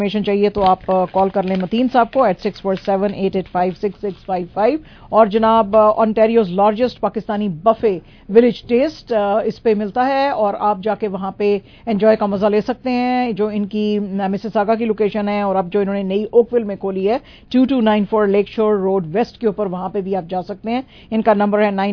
Information चाहिए तो आप कॉल कर लें मतीन साहब को at 647-885-6655 और जनाब Ontario's largest Pakistani buffet village taste इस पे मिलता है और आप जाके वहां पे एंजॉय का मजा ले सकते हैं। जो इनकी मिसिसागा की लोकेशन है और अब जो इन्होंने नई ओकविल में खोली है 2294 लेक शोर रोड वेस्ट के ऊपर, वहां पे भी आप जा सकते हैं। इनका नंबर है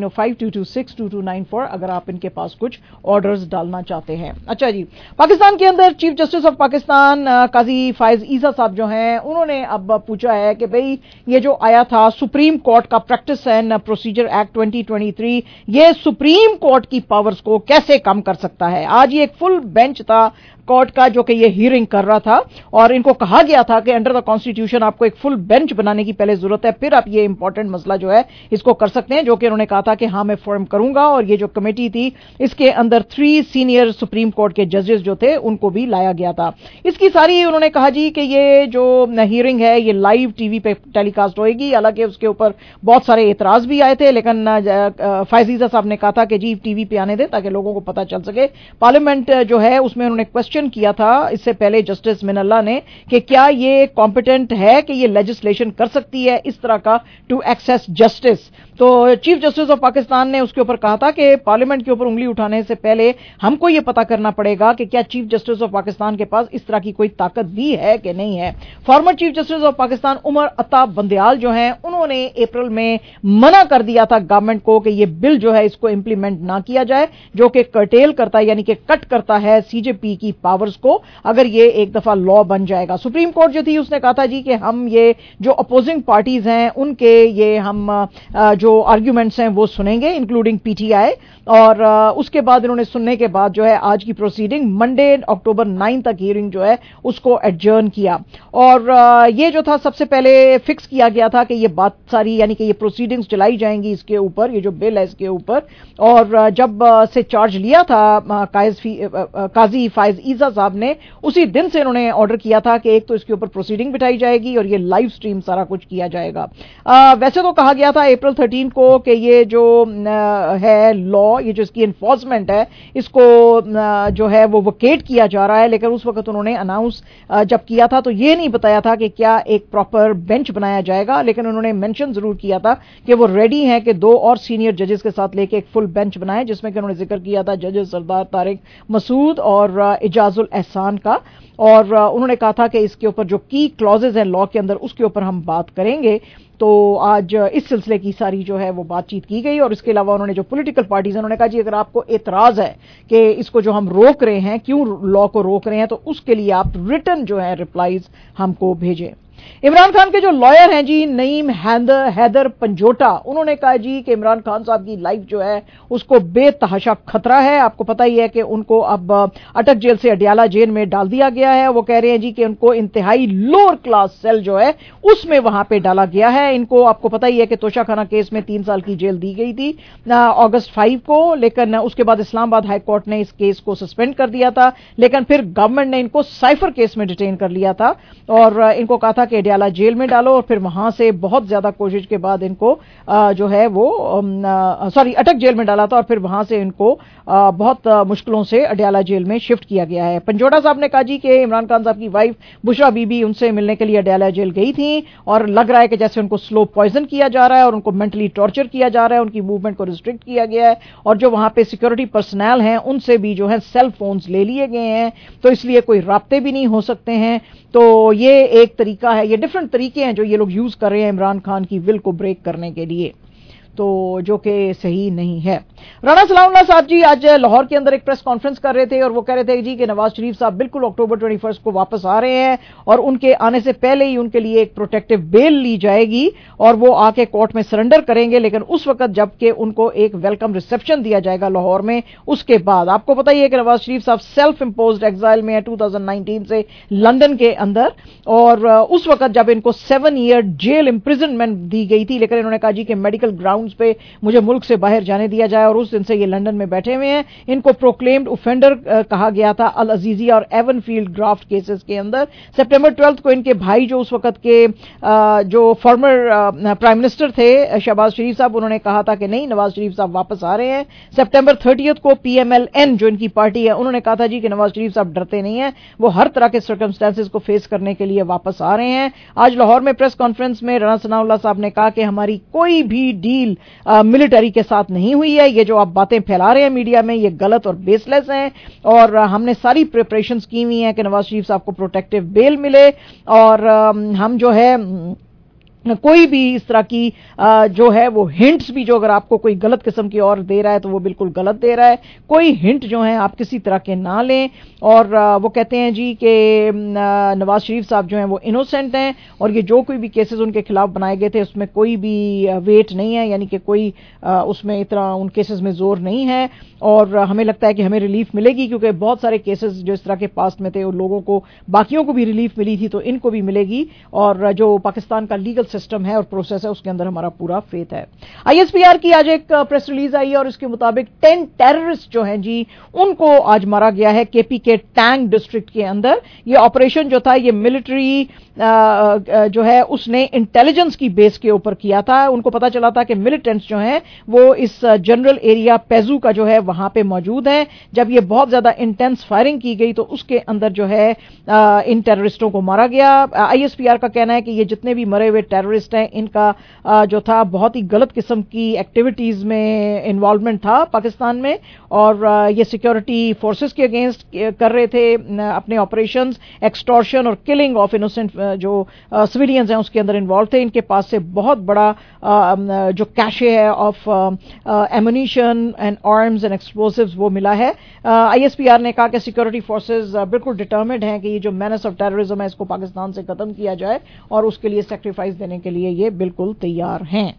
9052262294 अगर आप इनके पास कुछ ऑर्डर्स डालना चाहते हैं। अच्छा जी, पाकिस्तान के अंदर chief justice of Pakistan Qazi Faez Isa साहब जो हैं उन्होंने अब पूछा है कि भाई ये जो आया था सुप्रीम कोर्ट का प्रैक्टिस एंड प्रोसीजर एक्ट 2023 ये सुप्रीम कोर्ट की पावर्स को कैसे कम कर सकता है। आज ये एक फुल बेंच था कोर्ट का जो कि ये हियरिंग कर रहा था और इनको कहा गया था कि अंडर द कॉन्स्टिट्यूशन आपको एक फुल बेंच बनाने की पहले जरूरत है, फिर आप ये इंपॉर्टेंट मसला जो है इसको कर सकते हैं। जो कि उन्होंने कहा था कि हाँ मैं फॉर्म करूंगा और ये जो कमेटी थी इसके अंदर 3 सीनियर सुप्रीम कोर्ट के जजेस जो थे उनको भी लाया गया था। इसकी सारी उन्होंने कहा जी कि ये जो हियरिंग है ये लाइव टीवी पे टेलीकास्ट होएगी। हालांकि उसके ऊपर बहुत सारे एतराज भी आए थे लेकिन फायजीजा साहब ने कहा था कि जी टीवी पे आने दें ताकि लोगों को पता चल सके। पार्लियामेंट जो है उसमें उन्होंने क्वेश्चन किया था इससे पहले जस्टिस मिनल्ला ने कि क्या ये कॉम्पिटेंट है कि ये लेजिस्लेशन कर सकती है इस तरह का टू एक्सेस जस्टिस। तो चीफ जस्टिस ऑफ पाकिस्तान ने उसके ऊपर कहा था कि पार्लियामेंट के ऊपर उंगली उठाने से पहले हमको ये पता करना पड़ेगा कि क्या चीफ जस्टिस ऑफ पाकिस्तान के पास इस तरह की कोई ताकत भी है कि नहीं है। Former chief justice of Pakistan Umar Ata Bandial जो हैं उन्होंने अप्रैल में मना कर दिया था गवर्नमेंट को कि ये बिल जो है इसको इंप्लीमेंट ना किया जाए जो कि कर्टेल करता है यानी कि कट करता है सीजेपी की पावर्स को अगर ये एक दफा लॉ बन जाएगा। सुप्रीम कोर्ट जो थी उसने कहा था जी कि हम ये जो अपोजिंग पार्टीज हैं उनके ये हम जो आर्ग्यूमेंट्स हैं वो सुनेंगे इंक्लूडिंग पीटीआई और उसके बाद इन्होंने सुनने के बाद जो है आज की प्रोसीडिंग मंडे अक्टूबर 9 तक हियरिंग जो है उसको एडजर्न किया और ये जो था सबसे पहले फिक्स किया गया था कि ये बात सारी यानी कि ये प्रोसीडिंग्स चलाई जाएंगी इसके ऊपर, ये जो बिल है इसके ऊपर। और जब से चार्ज लिया था काजी फायज ईसा साहब ने उसी दिन से इन्होंने ऑर्डर किया था कि एक तो इसके ऊपर प्रोसीडिंग बिठाई जाएगी और ये लाइव स्ट्रीम सारा कुछ किया जाएगा। वैसे तो कहा गया था अप्रैल 13 को कि ये जो है लॉ ये जो इसकी इन्फोर्समेंट है इसको जो है वो वकेट किया जा रहा है, लेकिन उस वक्त उन्होंने अनाउंस जब किया था तो ये नहीं बताया था कि क्या एक प्रॉपर बेंच बनाया जाएगा, लेकिन उन्होंने मेंशन जरूर किया था कि वो रेडी हैं कि 2 और सीनियर जजेस के साथ लेके एक फुल बेंच बनाए जिसमें कि उन्होंने जिक्र किया था जजेस सरदार तारिक मसूद और इजाजुल एहसान का। और उन्होंने कहा था कि इसके ऊपर जो की क्लॉजेज हैं लॉ के अंदर उसके ऊपर हम बात करेंगे। तो आज इस सिलसिले की सारी जो है वो बातचीत की गई और इसके अलावा उन्होंने जो पॉलिटिकल पार्टीज हैं उन्होंने कहा जी अगर आपको एतराज है कि इसको जो हम रोक रहे हैं क्यों लॉ को रोक रहे हैं तो उसके लिए आप रिटर्न जो है रिप्लाईज हमको भेजें। इमरान खान के जो लॉयर हैं जी नईम हैदर पंजोटा उन्होंने कहा जी कि इमरान खान साहब की लाइफ जो है उसको बेतहाशा खतरा है। आपको पता ही है कि उनको अब अटक जेल से अडियाला जेल में डाल दिया गया है। वो कह रहे हैं जी कि उनको इंतहाई लोअर क्लास सेल जो है उसमें वहां पे डाला गया है। इनको आपको पता ही है कि तोशाखाना केस में 3 साल की जेल दी गई थी अगस्त 5 को, लेकिन उसके बाद इस्लामाबाद हाई कोर्ट ने इस केस को सस्पेंड कर दिया था, लेकिन फिर गवर्नमेंट ने इनको साइफर केस में डिटेन कर लिया था और इनको कहा था कि अडियाला जेल में डालो और फिर वहां से बहुत ज्यादा कोशिश के बाद इनको जो है वो अटक जेल में डाला था और फिर वहां से इनको बहुत मुश्किलों से अडियाला जेल में शिफ्ट किया गया है। पंजोटा साहब ने कहा जी कि इमरान खान साहब की वाइफ बुशरा बीबी उनसे मिलने के लिए अडियाला जेल गई थी और लग रहा है कि जैसे उनको स्लो पॉइजन किया जा रहा है और उनको मेंटली टॉर्चर किया जा रहा है, उनकी मूवमेंट को रिस्ट्रिक्ट किया गया है और जो वहां पे सिक्योरिटी पर्सनल हैं उनसे भी जो है सेल फोन्स ले लिए गए हैं तो इसलिए कोई राब्ते भी नहीं हो सकते हैं। तो ये एक तरीका है, ये डिफरेंट तरीके हैं जो ये लोग यूज कर रहे हैं इमरान खान की विल को ब्रेक करने के लिए, तो जो कि सही नहीं है। राणा सलाउल्लाह साहब जी आज लाहौर के अंदर एक प्रेस कॉन्फ्रेंस कर रहे थे और वो कह रहे थे जी कि नवाज शरीफ साहब बिल्कुल अक्टूबर 21 को वापस आ रहे हैं और उनके आने से पहले ही उनके लिए एक प्रोटेक्टिव बेल ली जाएगी और वो आके कोर्ट में सरेंडर करेंगे, लेकिन उस वक्त जबकि उनको एक वेलकम रिसेप्शन दिया जाएगा लाहौर में। उसके बाद आपको पता ही है कि नवाज शरीफ साहब सेल्फ इंपोज्ड एग्जाइल में है 2019 से लंदन के अंदर और उस वक्त जब इनको 7 ईयर जेल इंप्रिजनमेंट दी गई थी, लेकिन इन्होंने कहा जी कि मेडिकल ग्राउंड्स पे मुझे मुल्क से बाहर जाने दिया जाए और उस दिन से ये लंदन में बैठे हुए हैं। इनको प्रोक्लेम्ड ऑफेंडर कहा गया था अल अजीजिया और एवनफील्ड ड्राफ्ट केसेस के अंदर। सितंबर 12 को इनके भाई जो उस वक्त के जो फॉर्मर प्राइम मिनिस्टर थे शहबाज शरीफ साहब, उन्होंने कहा था कि नहीं, नवाज शरीफ साहब वापस आ रहे हैं। सितंबर 30 को PMLN जो इनकी पार्टी है, उन्होंने कहा था जी कि नवाज शरीफ साहब डरते नहीं हैं, वो हर तरह के सर्कमस्टेंसेस को फेस करने के लिए वापस आ रहे हैं। आज लाहौर में प्रेस कॉन्फ्रेंस में राणा सनाउल्लाह साहब ने कहा कि हमारी कोई भी डील मिलिट्री के साथ नहीं हुई है। ये जो आप बातें फैला रहे हैं मीडिया में, ये गलत और बेसलेस हैं, और हमने सारी प्रिपरेशंस की हुई हैं कि नवाज शरीफ साहब को प्रोटेक्टिव बेल मिले, और हम जो है कोई भी इस तरह की जो है वो हिंट्स भी, जो अगर आपको कोई गलत किस्म की और दे रहा है तो वो बिल्कुल गलत दे रहा है। कोई हिंट जो है आप किसी तरह के ना लें। और वो कहते हैं जी कि नवाज शरीफ साहब जो हैं वो इनोसेंट हैं, और ये जो कोई भी केसेस उनके खिलाफ बनाए गए थे उसमें कोई भी वेट नहीं है, यानी कि कोई उसमें इतना उन केसेस में जोर नहीं है। और हमें लगता है कि हमें रिलीफ मिलेगी, क्योंकि बहुत सारे केसेस जो इस तरह के पास्ट में थे उन लोगों को, बाकियों को भी रिलीफ मिली थी, तो इनको भी मिलेगी। और जो पाकिस्तान का लीगल सिस्टम है और प्रोसेस है उसके अंदर हमारा पूरा फेथ है। ISPR की आज एक प्रेस रिलीज आई है, और इसके मुताबिक 10 टेररिस्ट जो हैं जी उनको आज मारा गया है KP के टैंग डिस्ट्रिक्ट के अंदर। ये ऑपरेशन जो था ये मिलिट्री जो है उसने इंटेलिजेंस की बेस के ऊपर किया था। उनको पता चला था कि मिलिटेंट्स जो हैं वो इस जनरल एरिया पेजू का जो है वहां पे मौजूद हैं। जब ये बहुत ज्यादा इंटेंस फायरिंग की गई तो उसके अंदर जो है इन टेररिस्टों को मारा गया। ISPR का कहना है कि ये जितने भी मरे हुए टेररिस्ट हैं इनका जो था बहुत ही गलत किस्म की एक्टिविटीज में इन्वॉल्वमेंट था पाकिस्तान में, और ये सिक्योरिटी फोर्सेस के अगेंस्ट कर रहे थे अपने ऑपरेशंस। एक्सटॉर्शन और किलिंग ऑफ इनोसेंट जो सिविलियंस हैं उसके अंदर इन्वॉल्व थे। इनके पास से बहुत बड़ा जो कैशे है of ammunition and arms and explosives वो मिला है। ISPR ने कहा कि सिक्योरिटी फोर्सेस बिल्कुल डिटर्मिन्ड हैं कि ये जो मेनेस ऑफ टेररिज्म है इसको पाकिस्तान से खत्म किया जाए, और उसके लिए सेक्रीफाइस देने के लिए ये बिल्कुल तैयार हैं।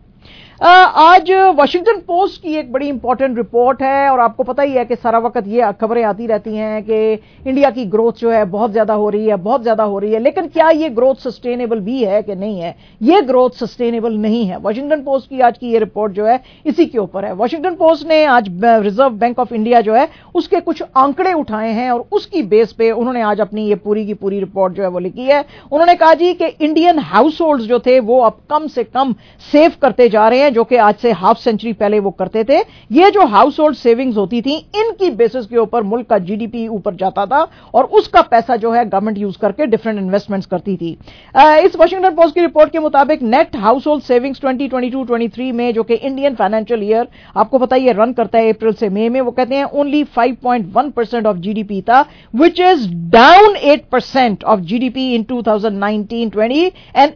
आज वाशिंगटन पोस्ट की एक बड़ी इंपॉर्टेंट रिपोर्ट है, और आपको पता ही है कि सारा वक्त ये खबरें आती रहती हैं कि इंडिया की ग्रोथ जो है बहुत ज्यादा हो रही है, बहुत ज्यादा हो रही है, लेकिन क्या ये ग्रोथ सस्टेनेबल भी है कि नहीं है? ये ग्रोथ सस्टेनेबल नहीं है। वाशिंगटन पोस्ट की आज की ये रिपोर्ट जो है इसी के ऊपर है। वाशिंगटन पोस्ट ने आज रिजर्व बैंक ऑफ इंडिया जो है उसके कुछ आंकड़े उठाए हैं, और उसकी बेस पे उन्होंने आज अपनी ये पूरी की पूरी रिपोर्ट जो है वो लिखी है। उन्होंने कहा जी कि इंडियन हाउस होल्ड जो थे वो अब कम से कम सेव करते जा रहे हैं, जो कि आज से हाफ सेंचुरी पहले वो करते थे। ये जो हाउस होल्ड सेविंग्स होती थी इनकी बेसिस के ऊपर मुल्क का GDP ऊपर जाता था, और उसका पैसा जो है गवर्नमेंट यूज करके डिफरेंट इन्वेस्टमेंट्स करती थी। इस वाशिंगटन पोस्ट की रिपोर्ट के मुताबिक नेट हाउस होल्ड सेविंग्स 2022-23 में, जो कि इंडियन फाइनेंशियल ईयर आपको पता ही है रन करता है अप्रैल से मई में, वो कहते हैं ओनली 5.1% ऑफ GDP था, which is down 8% of GDP in 2019-20 and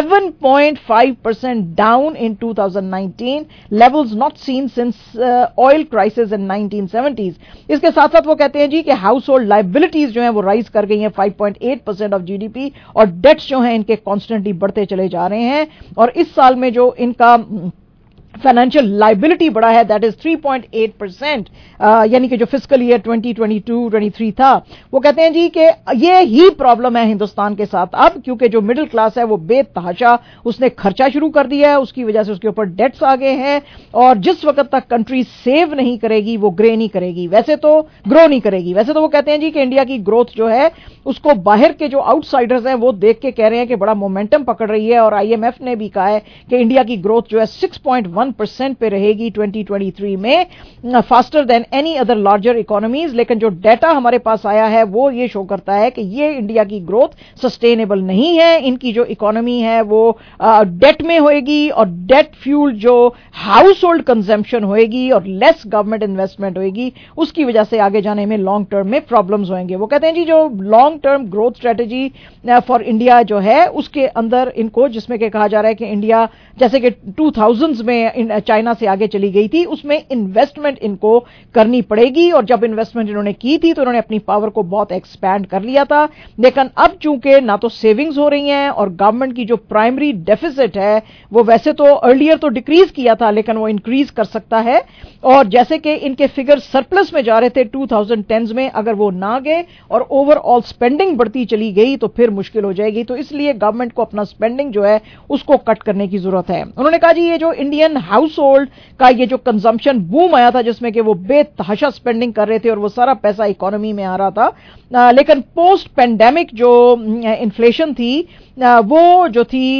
11.5% down in 2019, levels not seen since oil crisis in 1970s। इसके साथ साथ वो कहते हैं जी कि हाउस होल्ड लाइबिलिटीज जो हैं वो राइज कर गई हैं 5.8% ऑफ GDP, और डेट्स जो हैं इनके कॉन्स्टेंटली बढ़ते चले जा रहे हैं। और इस साल में जो इनका फाइनेंशियल लाइबिलिटी बढ़ा है दैट इज 3.8%, यानी कि जो फिस्कल ईयर 2022-23 था। वो कहते हैं जी कि ये ही प्रॉब्लम है हिंदुस्तान के साथ अब, क्योंकि जो मिडिल क्लास है वो बेतहाशा उसने खर्चा शुरू कर दिया है, उसकी वजह से उसके ऊपर डेट्स आ गए हैं, और जिस वक्त तक कंट्री सेव नहीं करेगी वो ग्रे नहीं करेगी, वैसे तो ग्रो नहीं करेगी। वैसे तो वो कहते हैं जी कि इंडिया की ग्रोथ जो है उसको बाहर के जो आउटसाइडर्स हैं वो देख के कह रहे हैं कि बड़ा मोमेंटम पकड़ रही है, और IMF ने भी कहा है कि इंडिया की ग्रोथ जो है 6.1% पे रहेगी 2023 में, faster than any other larger economies. लेकिन जो डाटा हमारे पास आया है वो ये शो करता है कि ये इंडिया की ग्रोथ सस्टेनेबल नहीं है। इनकी जो इकोनॉमी है वो डेट में होएगी, और डेट फ्यूल जो हाउस होल्ड कंजम्पशन होएगी और लेस गवर्नमेंट इन्वेस्टमेंट होएगी, उसकी वजह से आगे जाने में लॉन्ग टर्म में प्रॉब्लम्स होंगे। वो कहते हैं जी जो long term growth strategy for India जो है उसके अंदर इनको, जिसमें कि कहा जा रहा है कि इंडिया जैसे कि 2000s में चाइना से आगे चली गई थी, उसमें इन्वेस्टमेंट इनको करनी पड़ेगी, और जब इन्वेस्टमेंट इन्होंने की थी तो इन्होंने अपनी पावर को बहुत एक्सपैंड कर लिया था। लेकिन अब चूंकि ना तो सेविंग्स हो रही हैं, और गवर्नमेंट की जो प्राइमरी डेफिसिट है वो वैसे तो अर्लियर तो डिक्रीज किया था लेकिन वो इंक्रीज कर सकता है, और जैसे कि इनके फिगर सरप्लस में जा रहे थे 2010s में, अगर वो ना गए और ओवरऑल स्पेंडिंग बढ़ती चली गई तो फिर मुश्किल हो जाएगी। तो इसलिए गवर्नमेंट को अपना स्पेंडिंग जो है उसको कट करने की जरूरत है। उन्होंने कहा जी ये जो इंडियन हाउस होल्ड का ये जो कंजम्पशन बूम आया था जिसमें कि वो बेतहाशा स्पेंडिंग कर रहे थे और वो सारा पैसा इकोनॉमी में आ रहा था, लेकिन पोस्ट पेंडेमिक जो इन्फ्लेशन थी वो जो थी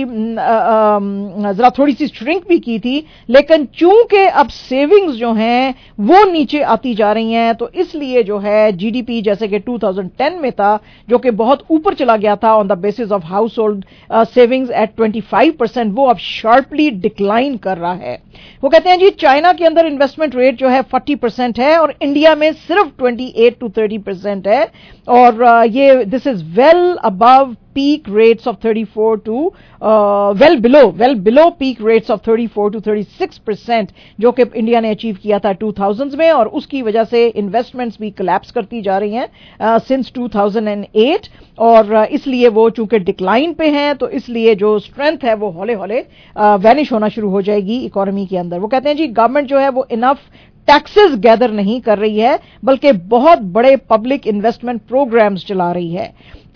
जरा थोड़ी सी श्रिंक भी की थी, लेकिन चूंकि अब सेविंग्स जो हैं वो नीचे आती जा रही हैं तो इसलिए जो है जीडीपी जैसे कि 2010 में था जो कि बहुत ऊपर चला गया था on the basis of household savings at 25%, वो अब शार्पली डिक्लाइन कर रहा है। वो कहते हैं जी चाइना के अंदर इन्वेस्टमेंट रेट जो है 40% है और इंडिया में सिर्फ 28 to 30% है, और ये this is well above peak rates of 34 to well below peak rates of 34 to 36% जो कि इंडिया ने अचीव किया था 2000s में, और उसकी वजह से इन्वेस्टमेंट्स भी कोलैप्स करती जा रही हैं सिंस 2008, और इसलिए वो चूंकि डिक्लाइन पे हैं तो इसलिए जो स्ट्रेंथ है वो हौले हौले वैनिश होना शुरू हो जाएगी इकोनॉमी के अंदर। वो कहते हैं जी गवर्नमेंट जो है वो इनफ टैक्सेस गैदर नहीं कर रही है बल्कि बहुत बड़े पब्लिक इन्वेस्टमेंट प्रोग्राम्स चला रही है,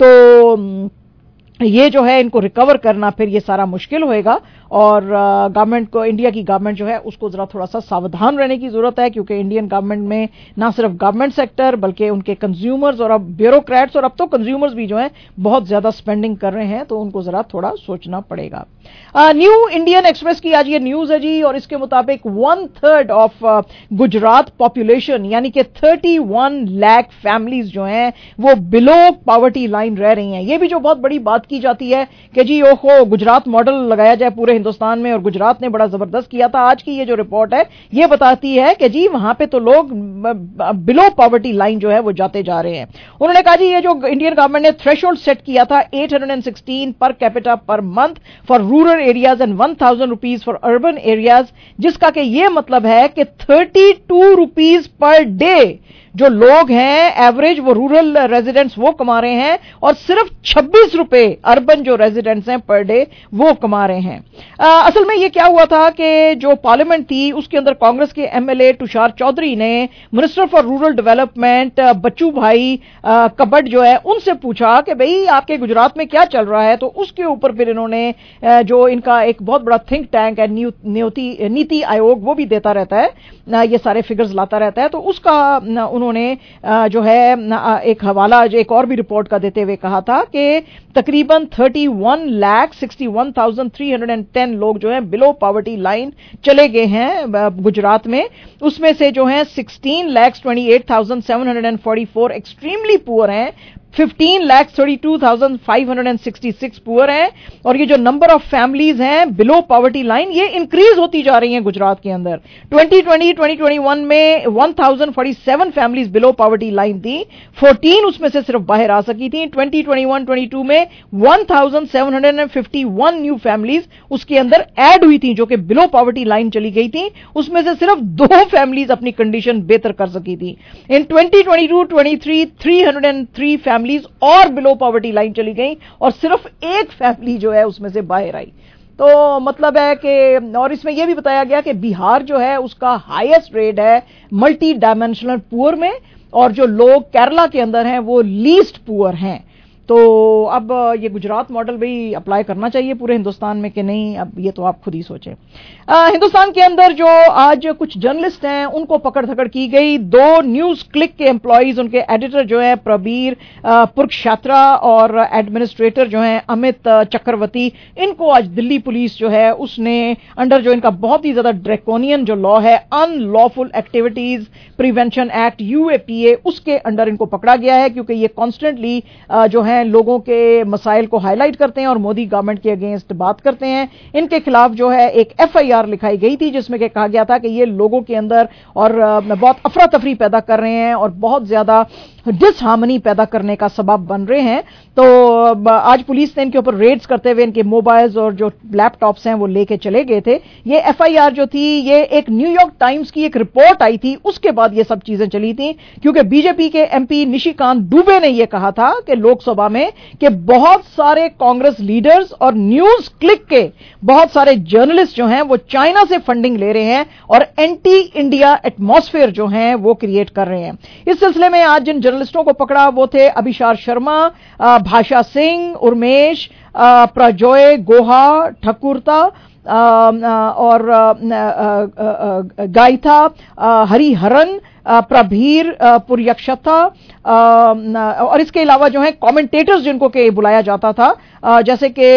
तो ये जो है इनको रिकवर करना फिर ये सारा मुश्किल होएगा, और गवर्नमेंट को, इंडिया की गवर्नमेंट जो है उसको जरा थोड़ा सा सावधान रहने की जरूरत है, क्योंकि इंडियन गवर्नमेंट में ना सिर्फ गवर्नमेंट सेक्टर बल्कि उनके कंज्यूमर्स और अब ब्यूरोक्रेट्स और अब तो कंज्यूमर्स भी जो हैं बहुत ज्यादा स्पेंडिंग कर रहे हैं, तो उनको जरा थोड़ा सोचना पड़ेगा। न्यू इंडियन एक्सप्रेस की आज ये न्यूज है जी, और इसके मुताबिक 1/3 ऑफ गुजरात पॉपुलेशन यानी कि 31 लाख फैमिलीज जो हैं वो बिलो पॉवर्टी लाइन रह रही हैं। ये भी जो बहुत बड़ी बात की जाती है कि जी ओहो गुजरात मॉडल लगाया जाए पूरे हिंदुस्तान में, और गुजरात ने बड़ा जबरदस्त किया था। आज की ये जो रिपोर्ट है ये बताती है कि जी वहां पे तो लोग बिलो पॉवर्टी लाइन जो है वो जाते जा रहे हैं। उन्होंने कहा जी ये जो इंडियन गवर्नमेंट ने थ्रेशोल्ड सेट किया था 816 पर कैपिटा पर month for rural areas and 1000 rupees for urban areas, जिसका कि ये मतलब है कि 32 रुपीज पर डे जो लोग हैं एवरेज वो रूरल रेजिडेंट्स वो कमा रहे हैं, और सिर्फ 26 रुपए अर्बन जो रेजिडेंट्स हैं पर डे वो कमा रहे हैं। असल में ये क्या हुआ था कि जो पार्लियामेंट थी उसके अंदर कांग्रेस के एमएलए तुषार चौधरी ने minister for rural development Bachu bhai Khabad जो है उनसे पूछा कि भाई आपके गुजरात में क्या चल रहा है, तो उसके ऊपर फिर इन्होंने जो इनका एक बहुत बड़ा थिंक टैंक है नीति आयोग वो भी देता रहता है, ये सारे फिगर्स लाता रहता है, तो उसका उन्होंने जो है एक हवाला जो एक और भी रिपोर्ट का देते हुए कहा था कि तकरीबन 31,61,310 लोग जो हैं बिलो पॉवर्टी लाइन चले गए हैं गुजरात में, उसमें से जो हैं 16,28,744 एक्सट्रीमली पुअर हैं, 15,32,566 पुअर हैं, और ये जो नंबर ऑफ फैमिलीज हैं बिलो पॉवर्टी लाइन ये इंक्रीज होती जा रही हैं गुजरात के अंदर। 2020-2021 में 1047 फैमिलीज बिलो पॉवर्टी लाइन थी, 14 उसमें से सिर्फ बाहर आ सकी थी। 2021-22 में 1751 न्यू फैमिलीज उसके अंदर ऐड हुई थी जो कि बिलो पॉवर्टी लाइन चली गई थी, उसमें से सिर्फ 2 फैमिलीज अपनी कंडीशन बेहतर कर सकी थी। इन 2022-23 303 फैमिलीज और बिलो पॉवर्टी लाइन चली गई और सिर्फ एक फैमिली जो है उसमें से बाहर आई। तो मतलब है कि, और इसमें यह भी बताया गया कि बिहार जो है उसका हाईएस्ट रेट है मल्टी डायमेंशनल पुअर में, और जो लोग केरला के अंदर हैं वो लीस्ट पुअर हैं। तो अब ये गुजरात मॉडल भी अप्लाई करना चाहिए पूरे हिंदुस्तान में कि नहीं, अब ये तो आप खुद ही सोचें। हिंदुस्तान के अंदर जो आज कुछ जर्नलिस्ट हैं उनको पकड़ धकड़ की गई। 2 न्यूज क्लिक के एम्प्लॉइज, उनके एडिटर जो है प्रबीर पुरक्षात्रा और एडमिनिस्ट्रेटर जो हैं अमित चक्रवर्ती, इनको आज दिल्ली पुलिस जो है उसने अंडर जो इनका बहुत ही ज्यादा ड्रैकोनियन जो लॉ है unlawful activities prevention act UAPA, उसके अंडर इनको पकड़ा गया है, क्योंकि ये कॉन्स्टेंटली जो है लोगों के मसाइल को हाईलाइट करते हैं और मोदी गवर्नमेंट के अगेंस्ट बात करते हैं। इनके खिलाफ जो है एक FIR लिखाई गई थी जिसमें कि कहा गया था कि ये लोगों के अंदर और बहुत अफरा तफरी पैदा कर रहे हैं और बहुत ज्यादा डिसहार्मनी पैदा करने का सबब बन रहे हैं। तो आज पुलिस ने इनके ऊपर रेड्स करते हुए इनके मोबाइल्स और जो लैपटॉप्स हैं वो लेके चले गए थे। ये FIR जो थी ये एक न्यूयॉर्क टाइम्स की एक रिपोर्ट आई थी, उसके बाद ये सब चीजें चली थी, क्योंकि बीजेपी के MP निशिकांत दुबे ने यह कहा था कि लोकसभा में कि बहुत सारे कांग्रेस लीडर्स और न्यूज क्लिक के बहुत सारे जर्नलिस्ट जो हैं वो चाइना से फंडिंग ले रहे हैं और एंटी इंडिया एटमॉस्फेयर जो है वो क्रिएट कर रहे हैं। इस सिलसिले में आज जिन जर्नलिस्टों को पकड़ा वो थे अभिशार शर्मा, भाषा सिंह, उर्मेश, प्रजोय गोहा, ठकुरता اور گائتھا ہری ہرن پربھیر پریکشتھا اور اس کے علاوہ جو ہیں کامنٹیٹرز جن کو کہ بلایا جاتا تھا جیسے کہ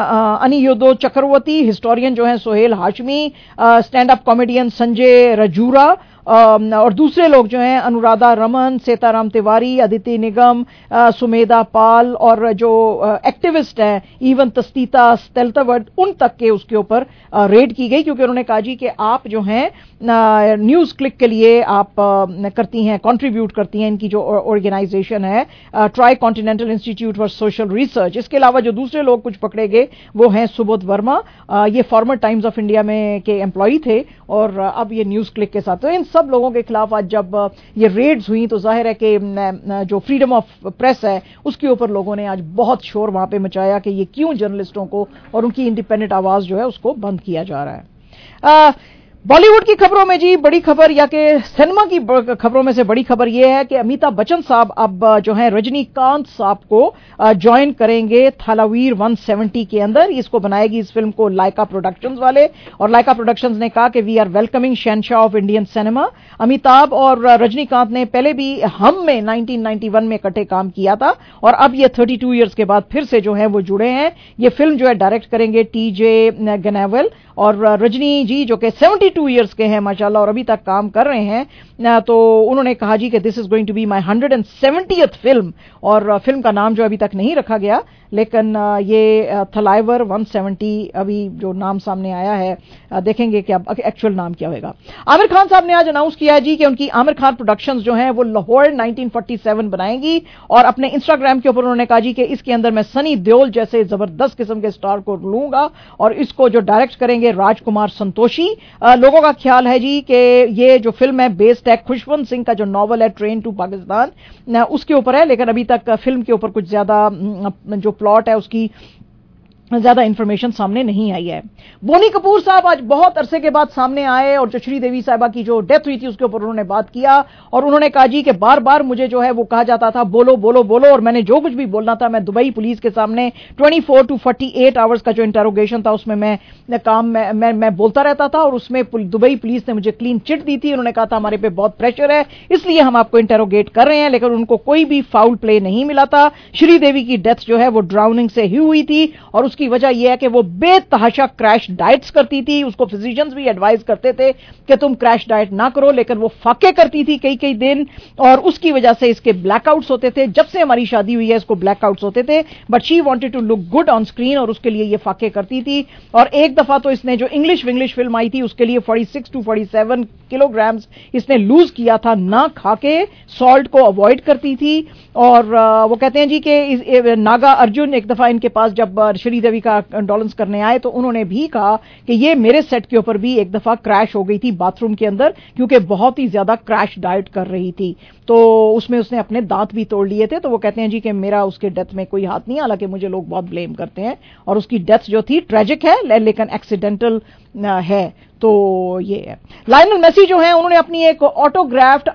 انیودو چکرورتی، ہسٹورین جو ہیں Sohail Hashmi, stand up comedian Sanjay Rajoura اور دوسرے لوگ جو ہیں انورادھا رمن، سیتا رام تیواری، ادیتی نگم، سمیدا پال اور جو ایکٹیوسٹ ہیں ایون تستیتا ستلتوڈ، ان تک کے اس کے اوپر ریڈ کی گئی کیونکہ انہوں نے کہا جی کہ آپ جو ہیں نیوز کلک کے لیے آپ کرتی ہیں، کنٹریبیوٹ کرتی ہیں ان کی جو آرگنائزیشن ہے Tricontinental institute for social research. اس کے علاوہ جو دوسرے لوگ کچھ پکڑے گئے وہ ہیں سبودھ ورما، یہ فارمر ٹائمز آف انڈیا میں کے امپلائی تھے اور اب یہ نیوز کلک کے ساتھ۔ تو ان سب لوگوں کے خلاف آج جب یہ ریڈز ہوئی تو ظاہر ہے کہ جو فریڈم آف پریس ہے اس کے اوپر لوگوں نے آج بہت شور وہاں پہ مچایا کہ یہ کیوں جرنلسٹوں کو اور ان کی انڈیپینڈنٹ آواز جو ہے اس کو بند کیا جا رہا ہے۔ بالی ووڈ کی خبروں میں جی بڑی خبر یا کہ سینما کی خبروں میں سے بڑی خبر یہ ہے کہ امیتابھ بچن صاحب اب جو ہیں رجنی کانت صاحب کو جوائن کریں گے تھالاویر 170 کے اندر۔ اس کو بنائے گی اس فلم کو لائکا پروڈکشنز والے، اور لائکا پروڈکشنز نے کہا کہ وی آر ویلکمنگ شہنشاہ آف انڈین سینما۔ امیتابھ اور رجنی کانت نے پہلے بھی ہم میں 1991 میں اکٹھے کام کیا تھا اور اب یہ 32 ایئرز کے بعد پھر سے جو ہے وہ جڑے ہیں۔ یہ فلم جو ہے ڈائریکٹ کریں گے ٹی جے گنیول، اور رجنی جی جو کہ 72 ایئرز کے ہیں ماشاءاللہ اور ابھی تک کام کر رہے ہیں، تو انہوں نے کہا جی کہ this is going to be my 170th film, اور فلم کا نام جو ابھی تک نہیں رکھا گیا لیکن یہ تھلائیور 170 ابھی جو نام سامنے آیا ہے، دیکھیں گے کہ اب ایکچوئل نام کیا ہوگا۔ عامر خان صاحب نے آج اناؤنس کیا جی کہ ان کی عامر خان پروڈکشنز جو ہیں وہ لاہور 1947 بنائیں گی، اور اپنے انسٹاگرام کے اوپر انہوں نے کہا جی کہ اس کے اندر میں سنی دیول جیسے زبردست قسم کے سٹار کو لوں گا، اور اس کو جو ڈائریکٹ کریں گے راج کمار سنتوشی۔ لوگوں کا خیال ہے جی کہ یہ جو فلم ہے بیسڈ ہے خوشونت سنگھ کا جو ناول ہے ٹرین ٹو پاکستان اس کے اوپر ہے، لیکن ابھی تک فلم کے اوپر کچھ زیادہ جو پلاٹ ہے اس کی زیادہ انفارمیشن سامنے نہیں آئی ہے۔ بونی کپور صاحب آج بہت عرصے کے بعد سامنے آئے اور جو شری دیوی صاحبہ کی جو ڈیتھ ہوئی تھی اس کے اوپر انہوں نے بات کیا، اور انہوں نے کہا جی کہ بار بار مجھے جو ہے وہ کہا جاتا تھا بولو بولو بولو، اور میں نے جو کچھ بھی بولنا تھا میں دبئی پولیس کے سامنے 24 to 48 آورز کا جو انٹروگیشن تھا اس میں میں بولتا رہتا تھا، اور اس میں دبئی پولیس نے مجھے کلین چٹ دی تھی۔ انہوں نے کہا تھا ہمارے پہ بہت پریشر ہے اس لیے ہم آپ کو انٹروگیٹ کر رہے ہیں، لیکن ان کو کوئی بھی فاؤل پلے نہیں ملا تھا۔ شری دیوی کی ڈیتھ جو ہے وہ ڈراؤننگ سے ہی ہوئی تھی، اور اس کی وجہ یہ ہے کہ وہ بے تحاشا کریش ڈائٹس کرتی تھی۔ اس کو فزیشینز بھی ایڈوائز کرتے تھے کہ تم کریش ڈائٹ نہ کرو، لیکن وہ فاقے کرتی تھی کئی دن، اور اس کی وجہ سے اس کے بلیک آؤٹس ہوتے تھے۔ جب سے ہماری شادی ہوئی ہے اس کو بلیک آؤٹس ہوتے تھے، but she wanted to look good on screen, اور اس کے لیے یہ فاقے کرتی تھی۔ اور ایک دفعہ تو اس نے جو انگلش فلم آئی تھی اس کے لیے 46 to 47 کلوگرامز اس نے لوز کیا تھا، نہ کھا کے سالٹ کو اوائڈ کرتی تھی۔ اور وہ کہتے ہیں جی کہ ناگا ارجن ایک دفعہ ان کے پاس جب شری دیوی کا کنڈولنس کرنے آئے تو انہوں نے بھی کہا کہ یہ میرے سیٹ کے اوپر بھی ایک دفعہ کریش ہو گئی تھی باتھ روم کے اندر، کیونکہ بہت ہی زیادہ کریش ڈائٹ کر رہی تھی، تو اس میں اس نے اپنے دانت بھی توڑ لیے تھے۔ تو وہ کہتے ہیں جی کہ میرا اس کے ڈیتھ میں کوئی ہاتھ نہیں، حالانکہ مجھے لوگ بہت بلیم کرتے ہیں، اور اس کی ڈیتھ جو تھی ٹریجک ہے لیکن ایکسیڈنٹل ہے۔ تو یہ ہے لائنل میسی جو ہیں انہوں نے اپنی ایک آٹوگرافٹ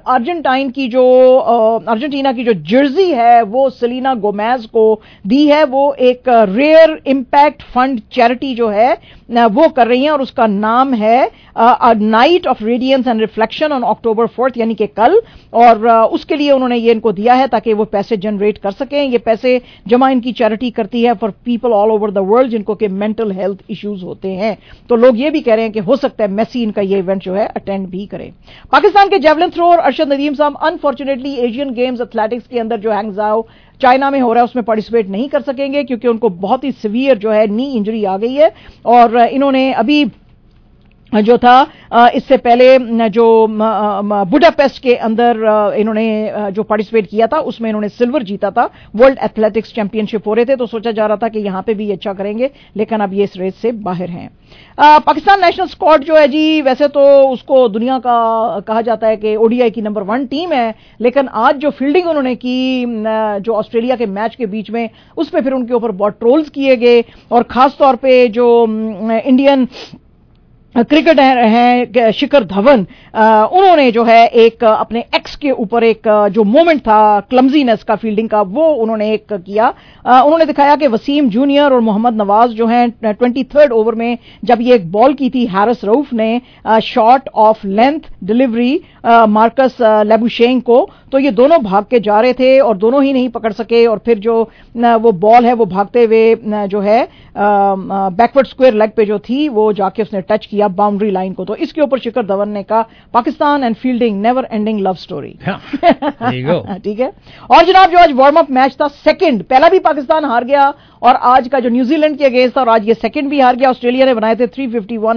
ارجنٹینا کی جو جرسی ہے وہ سیلینا گومیز کو دی ہے۔ وہ ایک ریئر امپیکٹ فنڈ چیریٹی جو ہے وہ کر رہی ہیں، اور اس کا نام ہے night of radiance and reflection on October 4 یعنی کہ کل، اور اس کے لیے انہوں نے یہ ان کو دیا ہے تاکہ وہ پیسے جنریٹ کر سکیں۔ یہ پیسے جمع ان کی چیریٹی کرتی ہے for people all over the world جن کو کہ مینٹل ہیلتھ ایشوز ہوتے ہیں۔ تو لوگ یہ بھی کہہ رہے ہیں کہ ہو سکتا ہے میسی ان کا یہ ایونٹ جو ہے اٹینڈ بھی کرے۔ پاکستان کے جیولن تھرور ارشد ندیم صاحب انفارچونیٹلی ایشین گیمز ایتھلیٹکس کے اندر جو ہینگزاؤ چائنا میں ہو رہا ہے اس میں پارٹیسپیٹ نہیں کر سکیں گے، کیونکہ ان کو بہت ہی سیویئر جو ہے نی انجری آ گئی ہے، اور انہوں نے ابھی جو تھا اس سے پہلے جو بوڈاپیسٹ کے اندر انہوں نے جو پارٹیسپیٹ کیا تھا اس میں انہوں نے سلور جیتا تھا، ورلڈ ایتھلیٹکس چیمپئن شپ ہو رہے تھے، تو سوچا جا رہا تھا کہ یہاں پہ بھی اچھا کریں گے، لیکن اب یہ اس ریس سے باہر ہیں۔ پاکستان نیشنل اسکواڈ جو ہے جی ویسے تو اس کو دنیا کا کہا جاتا ہے کہ ODI کی نمبر 1 ٹیم ہے، لیکن آج جو فیلڈنگ انہوں نے کی جو آسٹریلیا کے میچ کے بیچ میں اس پہ پھر ان کے اوپر بہت ٹرولز کیے گئے، اور خاص طور پہ جو انڈین क्रिकेटर हैं शिखर धवन, उन्होंने जो है एक अपने एक्स के ऊपर एक जो मोमेंट था क्लमजीनेस का फील्डिंग का, वो उन्होंने एक किया। उन्होंने दिखाया कि वसीम जूनियर और मोहम्मद नवाज जो हैं 23rd ओवर में जब ये एक बॉल की थी, हैरिस रऊफ ने short of length delivery Marcus Labuschagne को, तो ये दोनों भाग के जा रहे थे और दोनों ही नहीं पकड़ सके, और फिर जो वो बॉल है वो भागते हुए जो है बैकवर्ड स्क्वायर लेग पे जो थी वो जाके उसने टच किया बाउंड्री लाइन को। तो इसके ऊपर शिखर धवन ने कहा Pakistan and fielding never ending love story. ठीक है। और जनाब जो आज वार्म अप मैच था सेकंड, पहला भी पाकिस्तान हार गया और आज का जो न्यूजीलैंड के अगेंस्ट था और आज ये सेकंड भी हार गया। ऑस्ट्रेलिया ने बनाए थे 351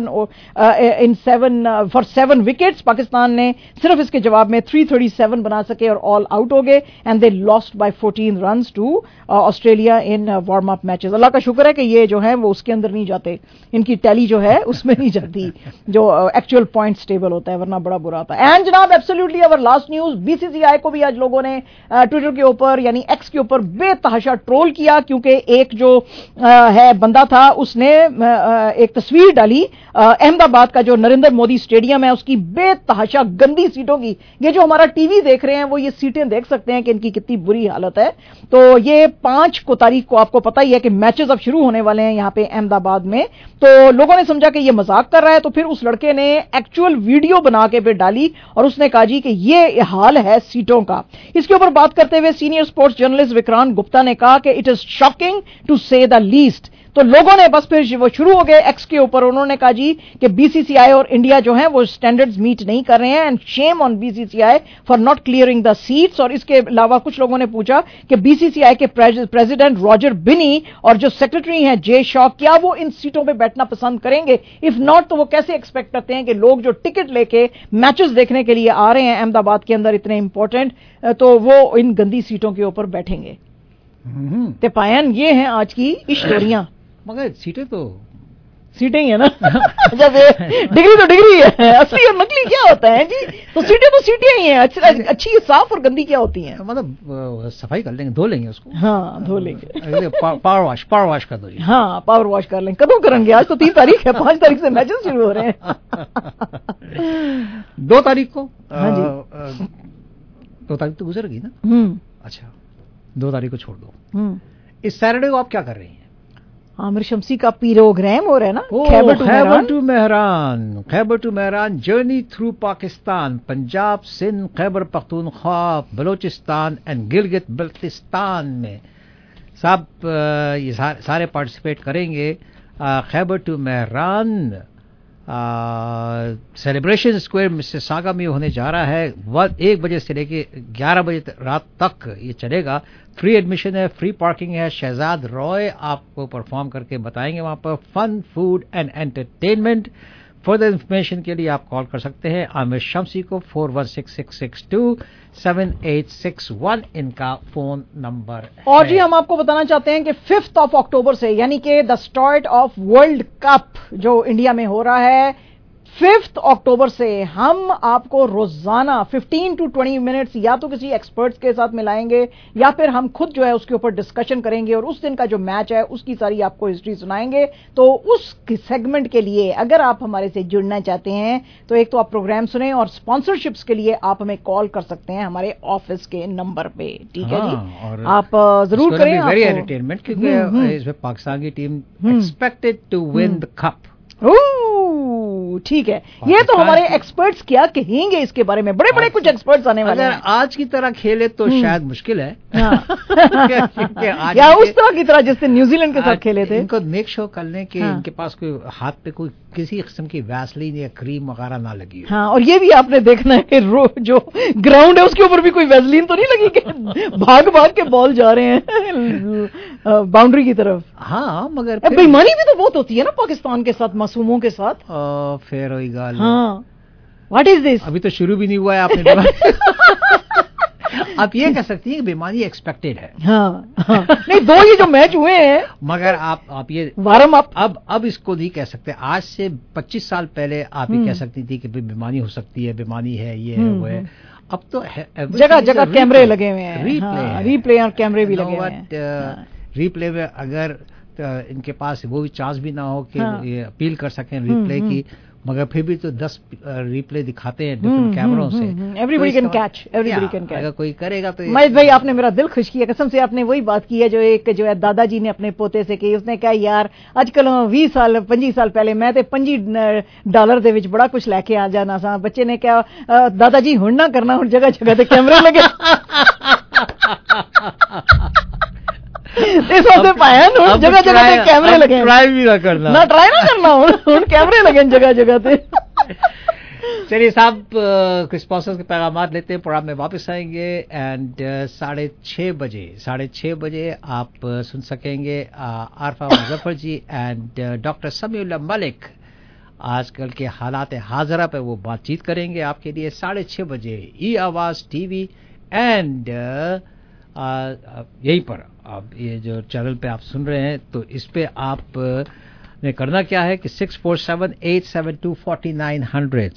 फॉर 7 विकेट्स, पाकिस्तान ने सिर्फ इसके जवाब में 337 बना सके और ऑल आउट हो गए and they lost by 14 runs to Australia in warm up matches. Allah का शुक्र है कि ये जो है वो उसके अंदर नहीं जाते, इनकी टैली जो है उसमें नहीं जाती जो एक्चुअल पॉइंट्स टेबल होता है, वरना बड़ा बुरा होता है। एंड जनाब absolutely our last news, BCCI को भी आज लोगों ने ट्विटर के ऊपर यानी एक्स के ऊपर बेतहाशा ट्रोल किया, क्योंकि एक जो है बंदा था उसने एक तस्वीर डाली अहमदाबाद का जो नरेंद्र मोदी स्टेडियम है उसकी बेतहाशा गंदी सीटों की। ये जो हमारा टीवी देख रहे हैं वो ये सीटें देख सकते हैं कि इनकी कितनी बुरी हालत है। तो ये 5 तारीख को आपको पता ही है कि मैचेस अब शुरू होने वाले हैं यहाँ पे अहमदाबाद में, तो लोगों ने समझा कि ये मजाक कर रहा है, तो फिर उस लड़के ने एक्चुअल वीडियो बना के फिर डाली और उसने कहा जी कि ये हाल है सीटों का। इसके ऊपर बात करते हुए senior sports journalist Vikrant Gupta ने कहा कि it is shocking to say the least. तो लोगों ने बस फिर वो शुरू हो गए एक्स के ऊपर, उन्होंने कहा जी कि बीसीसीआई और इंडिया जो है वो स्टैंडर्ड्स मीट नहीं कर रहे हैं and shame on BCCI for not clearing the seats. और इसके अलावा कुछ लोगों ने पूछा कि बीसीसीआई के प्रेसिडेंट रॉजर बिनी और जो सेक्रेटरी हैं जे शॉ, क्या वो इन सीटों पे बैठना पसंद करेंगे? इफ नॉट तो वो कैसे एक्सपेक्ट करते हैं कि लोग जो टिकट लेके मैचेस देखने के लिए आ रहे हैं अहमदाबाद के अंदर इतने इंपॉर्टेंट, तो वो इन गंदी सीटों के ऊपर बैठेंगे? ते पायन ये हैं आज की स्टोरियां, मगर सीटें ही है ना। जैसे डिग्री तो डिग्री है, असली और नकली क्या होता है जी? तो सीटें ही हैं, अच्छी साफ और गंदी क्या होती हैं? मतलब सफाई कर लेंगे, धो लेंगे उसको। हाँ धो लेंगे, पावर वॉश कर दो। हाँ पावर वॉश कर लेंगे। कਦੋਂ करेंगे? आज तो 3 तारीख है, 5 तारीख से मैचेस शुरू हो रहे हैं। 2 तारीख को? हाँ जी 2 तारीख तो गुजर गई ना। अच्छा 2 तारीख को छोड़ दो। इस सैटरडे को आप क्या कर रही हैं? आमिर शम्सी का प्रोग्राम हो रहा है ना, Khyber to Mehran journey through Pakistan, Punjab, Sindh, Khyber Pakhtunkhwa, Balochistan and Gilgit Baltistan में सब ये सारे पार्टिसिपेट करेंगे। Khyber to Mehran celebration square Mississauga में होने जा रहा है। 1 बजे से लेके 11 बजे रात तक ये चलेगा। फ्री एडमिशन है, फ्री पार्किंग है। शहजाद रॉय आपको परफॉर्म करके बताएंगे वहां पर। Fun, food and entertainment. Further information के लिए आप कॉल कर सकते हैं आमिर शम्सी को 4166627861 इनका फोन नंबर है। और जी हम आपको बताना चाहते हैं कि 5 अक्टूबर से यानी कि the start of world cup जो इंडिया में हो रहा है, 5 अक्टूबर से हम आपको रोजाना 15 to 20 मिनट्स या तो किसी एक्सपर्ट्स के साथ मिलाएंगे या फिर हम खुद जो है उसके ऊपर डिस्कशन करेंगे और उस दिन का जो मैच है उसकी सारी आपको हिस्ट्री सुनाएंगे। तो उस सेगमेंट के लिए अगर आप हमारे से जुड़ना चाहते हैं तो एक तो आप प्रोग्राम सुने और स्पॉन्सरशिप्स के लिए आप हमें कॉल कर सकते हैं हमारे ऑफिस के नंबर पे। ठीक है जी, आप जरूर करें। वेरी एंटरटेनमेंट, क्योंकि इसमें पाकिस्तान की team expected to win the cup. ठीक है, ये तो हमारे एक्सपर्ट्स क्या कहेंगे इसके बारे में, बड़े बड़े कुछ एक्सपर्ट्स आने वाले हैं। आज की तरह खेले तो शायद मुश्किल है। हाँ। या उस तरह की तरह जिस दिन न्यूजीलैंड के साथ खेले थे। इनको मेक श्योर कर लें कि इनके पास कोई हाथ पे कोई किसी किस्म की वैसलीन या क्रीम वगैरह ना लगी। हाँ, और ये भी आपने देखना है कि जो ग्राउंड है उसके ऊपर भी कोई वैसलीन तो नहीं लगी कि भाग भाग के बॉल जा रहे हैं बाउंड्री की तरफ। हाँ, मगर बेईमानी भी तो बहुत होती है ना पाकिस्तान के साथ, मासूमों के साथ। फिर वही गाल। हाँ, व्हाट इज दिस? अभी तो शुरू भी नहीं हुआ है आपने। आप ये कह सकती हैं कि बेईमानी एक्सपेक्टेड है। हाँ, हाँ। नहीं, 2 ये जो मैच हुए हैं, मगर आप ये वार्म अप अब इसको नहीं कह सकते। आज से 25 साल पहले आप ये कह सकती थी कि बेईमानी हो सकती है, बेईमानी है, ये है, वो है। अब तो जगह जगह कैमरे लगे हुए हैं, रीप्ले और कैमरे भी लगे हुए हैं। रीप्ले में अगर इनके पास वो भी चांस भी ना हो कि ये अपील कर सकें रिप्ले की, मगर फिर भी तो 10 रिप्ले दिखाते हैं डिफरेंट कैमरों से. Everybody can catch, everybody can catch. अगर कोई करेगा तो महेश भाई आपने मेरा दिल खुश किया, कसम से. आपने वही बात की है जो एक जो है दादाजी ने अपने पोते से की. उसने कहा यार आजकल 20 साल 25 साल पहले मैं तो $25 ਦੇ ਵਿੱਚ ਬੜਾ ਕੁਝ ਲੈ ਕੇ ਆ ਜਾਣਾ ਸਾਂ. ਬੱਚੇ ਨੇ ਕਿਹਾ दादाजी ਹੁਣ ਨਾ ਕਰਨਾ, ਹੁਣ ਜਗ੍ਹਾ ਜਗ੍ਹਾ ਤੇ ਕੈਮਰੇ लगे. इस वास्ते पाया जगह जगह पे कैमरे लगे. ट्राई भी ना करना, ना ट्राई ना करना, हुन कैमरे लगे जगह जगह पे. चलिए साहब, कुछ स्पॉन्सर्स के पैगामात लेते हैं, प्रोग्राम में वापस आएंगे. एंड 6:30 बजे आप सुन सकेंगे आरफा मुजफ्फर जी एंड डॉक्टर समीउल्लाह मलिक. आजकल के हालात हाजरा पे वो बातचीत करेंगे आपके लिए 6:30 बजे ई आवाज टीवी एंड यहीं पर. आप ये जो चैनल पे आप सुन रहे हैं तो इस पे आप ने करना क्या है कि 647-872-4900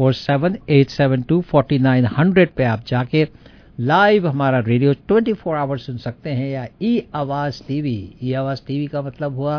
647-872-4900 पे आप जाके लाइव हमारा रेडियो 24 आवर्स सुन सकते हैं. या ई आवाज टीवी, ई आवाज टीवी का मतलब हुआ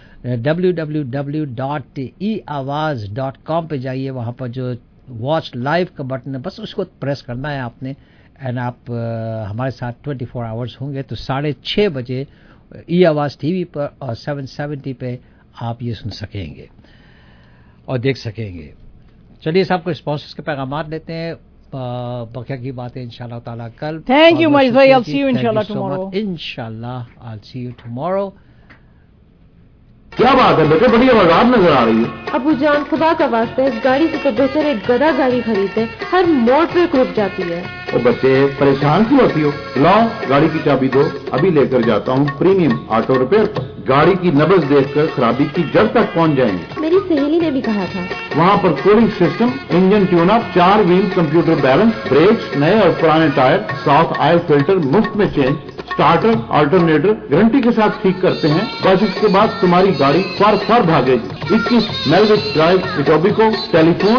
www.eawaz.com पे जाइए. वहां पर जो वॉच लाइव का बटन है बस उसको प्रेस करना है आपने, एंड आप हमारे साथ 24 आवर्स होंगे. तो 6:30 बजे ई आवाज टीवी पर और 770 पे आप ये सुन सकेंगे और देख सकेंगे. चलिए साहब, को स्पॉन्सर्स के पैगामात लेते हैं. बकिया की बातें इंशाल्लाह ताला कल. थैंक यू महेश भाई, आई विल सी यू इंशाल्लाह टुमारो. इंशाल्लाह I will see you tomorrow. क्या बात है बेटे, बड़ी आवाज़ नजर आ रही है. अबू जान, खुदा का वास्ता है, इस गाड़ी से तो बेहतर एक गधा गाड़ी खरीदे, हर मोड़ पे रुक जाती है. ओ बच्चे, परेशान क्यों होती हो? लाओ गाड़ी की चाबी दो, अभी लेकर जाता हूँ प्रीमियम ऑटो रिपेयर. गाड़ी की नब्ज देखकर खराबी की जड़ तक पहुँच जाएंगे. मेरी सहेली ने भी कहा था. वहाँ पर cooling system, engine tune up, 4 wheel computer balance, brakes, नए और पुराने टायर, साफ ऑयल फिल्टर मुफ्त में चेंज, स्टार्टर अल्टरनेटर गारंटी के साथ ठीक करते हैं. बस इसके बाद तुम्हारी गाड़ी फर भागेगी. 21 मेलविच ड्राइव, इटोबिको. टेलीफोन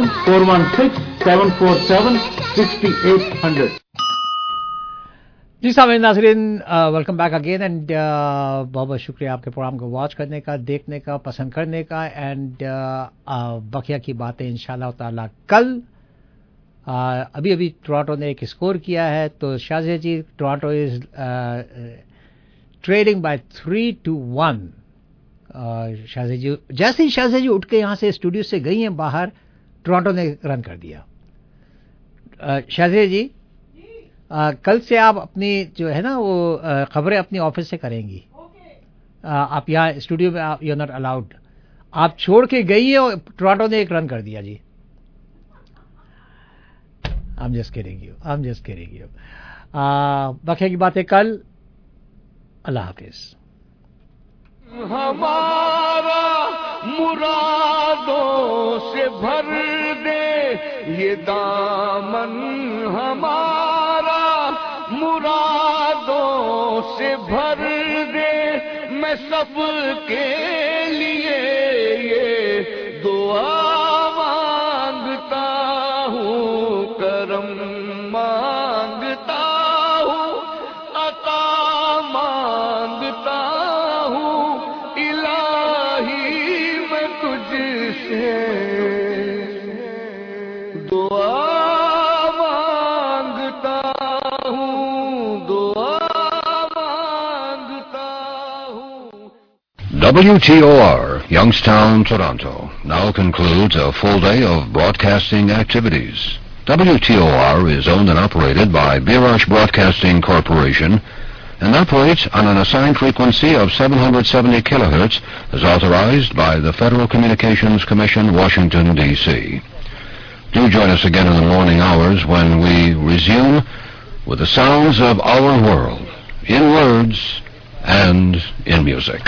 416-747-6800. जी साहब नाज़रीन, वेलकम बैक अगेन एंड बहुत बहुत शुक्रिया आपके प्रोग्राम को वॉच करने का, देखने का, पसंद करने का. एंड बकिया की बातें इंशाल्लाह ताला कल. अभी अभी टोरंटो ने एक स्कोर किया है, तो Shahjeh ji, Toronto is trading by 3-1. Shahjeh ji, जैसे ही शाहजेह जी उठ के यहाँ से स्टूडियो से गई हैं बाहर, टोरंटो ने रन कर दिया. शाहजेह जी, कल से आप अपनी जो है ना वो खबरें अपनी ऑफिस से करेंगी. आप यहाँ स्टूडियो में आप यू आर नॉट अलाउड. आप छोड़ के गई है और टोरंटो ने एक रन कर दिया जी. I'm just kidding you. बकिया की बातें कल. अल्लाह हाफिज. हमारा मुरादों से भर दे ये दामन, हमारा मुरादों से भर दे. मैं सबके लिए ये दुआ मांगता हूँ, करम मांगता हूँ, अता मांगता हूँ. इलाही मैं तुझसे दुआ मांगता हूँ, दुआ मांगता हूँ. WTOR, Youngstown, Toronto, now concludes a full day of broadcasting activities. WTOR is owned and operated by Birash Broadcasting Corporation and operates on an assigned frequency of 770 kilohertz as authorized by the Federal Communications Commission, Washington, D.C. Do join us again in the morning hours when we resume with the sounds of our world, in words and in music.